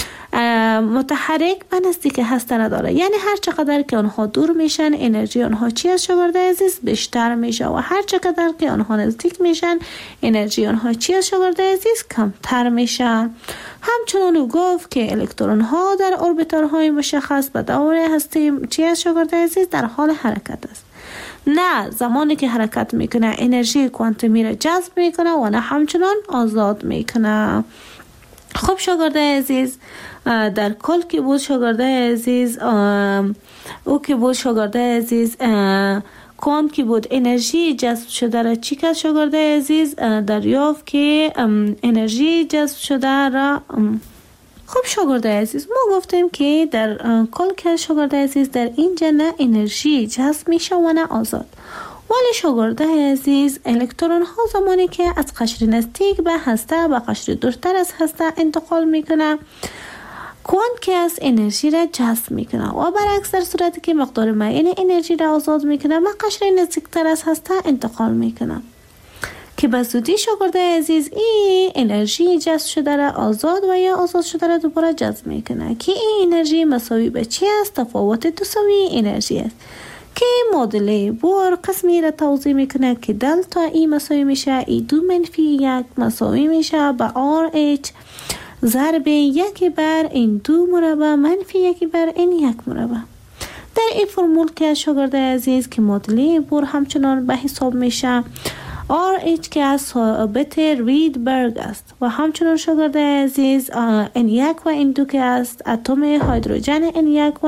متحرک به نزدیک هسته نداره، یعنی هر چقدر که آنها دور میشن انرژی آنها چی است شاگرد عزیز؟ بیشتر میشه و هر چقدر که آنها نزدیک میشن انرژی آنها چی است شاگرد عزیز؟ کمتر میشن. همچنان او گفت که الکترون ها در اوربیتال های مشخص به دور هسته چی است شاگرد عزیز؟ در حال حرکت است. نه زمانی که حرکت میکنه انرژی کوانتومی را جذب میکنه و نه همچنان آزاد میکنه. خب شاگرده عزیز، در کل که بود شاگرده عزیز او که بود شاگرده عزیز کوانت که بود انرژی جذب شده را چی کرد شاگرده عزیز؟ دریافت که انرژی جذب شده را خب شاگرده عزیز ما گفتیم که در کل که شاگرده عزیز در اینجا نه انرژی جذب میشه و نه آزاد. ولی شاگرده عزیز الکترون ها زمانی که از قشر نزدیک به هسته به قشر دورتر از هسته انتقال میکنه کوانت که از انرژی را جذب میکنه و برعکس در صورتی که مقدار معین انرژی را آزاد میکنه و قشر نزدیکتر از هسته انتقال میکنه که به زودی شاگرده عزیز این انرژی جذب شده را آزاد و یا آزاد شده را دوباره جذب میکنه که این انرژی مساوی به چی است؟ تفاوت تساوی انرژی است که معادله بور قسمی را توضیح میکنه که دلتا ای مساوی میشه ای 2 - 1 مساوی میشه به RH ضرب 1 بر این 2 مربع منفی 1 بر این 1 مربع. در این فرمول که شاگرده عزیز که معادله بور همچنان به حساب میشه RH که از ثابت ریدبرگ است و همچنان شاگرده عزیز N1 و N2 که است اتم هیدروژن N1 و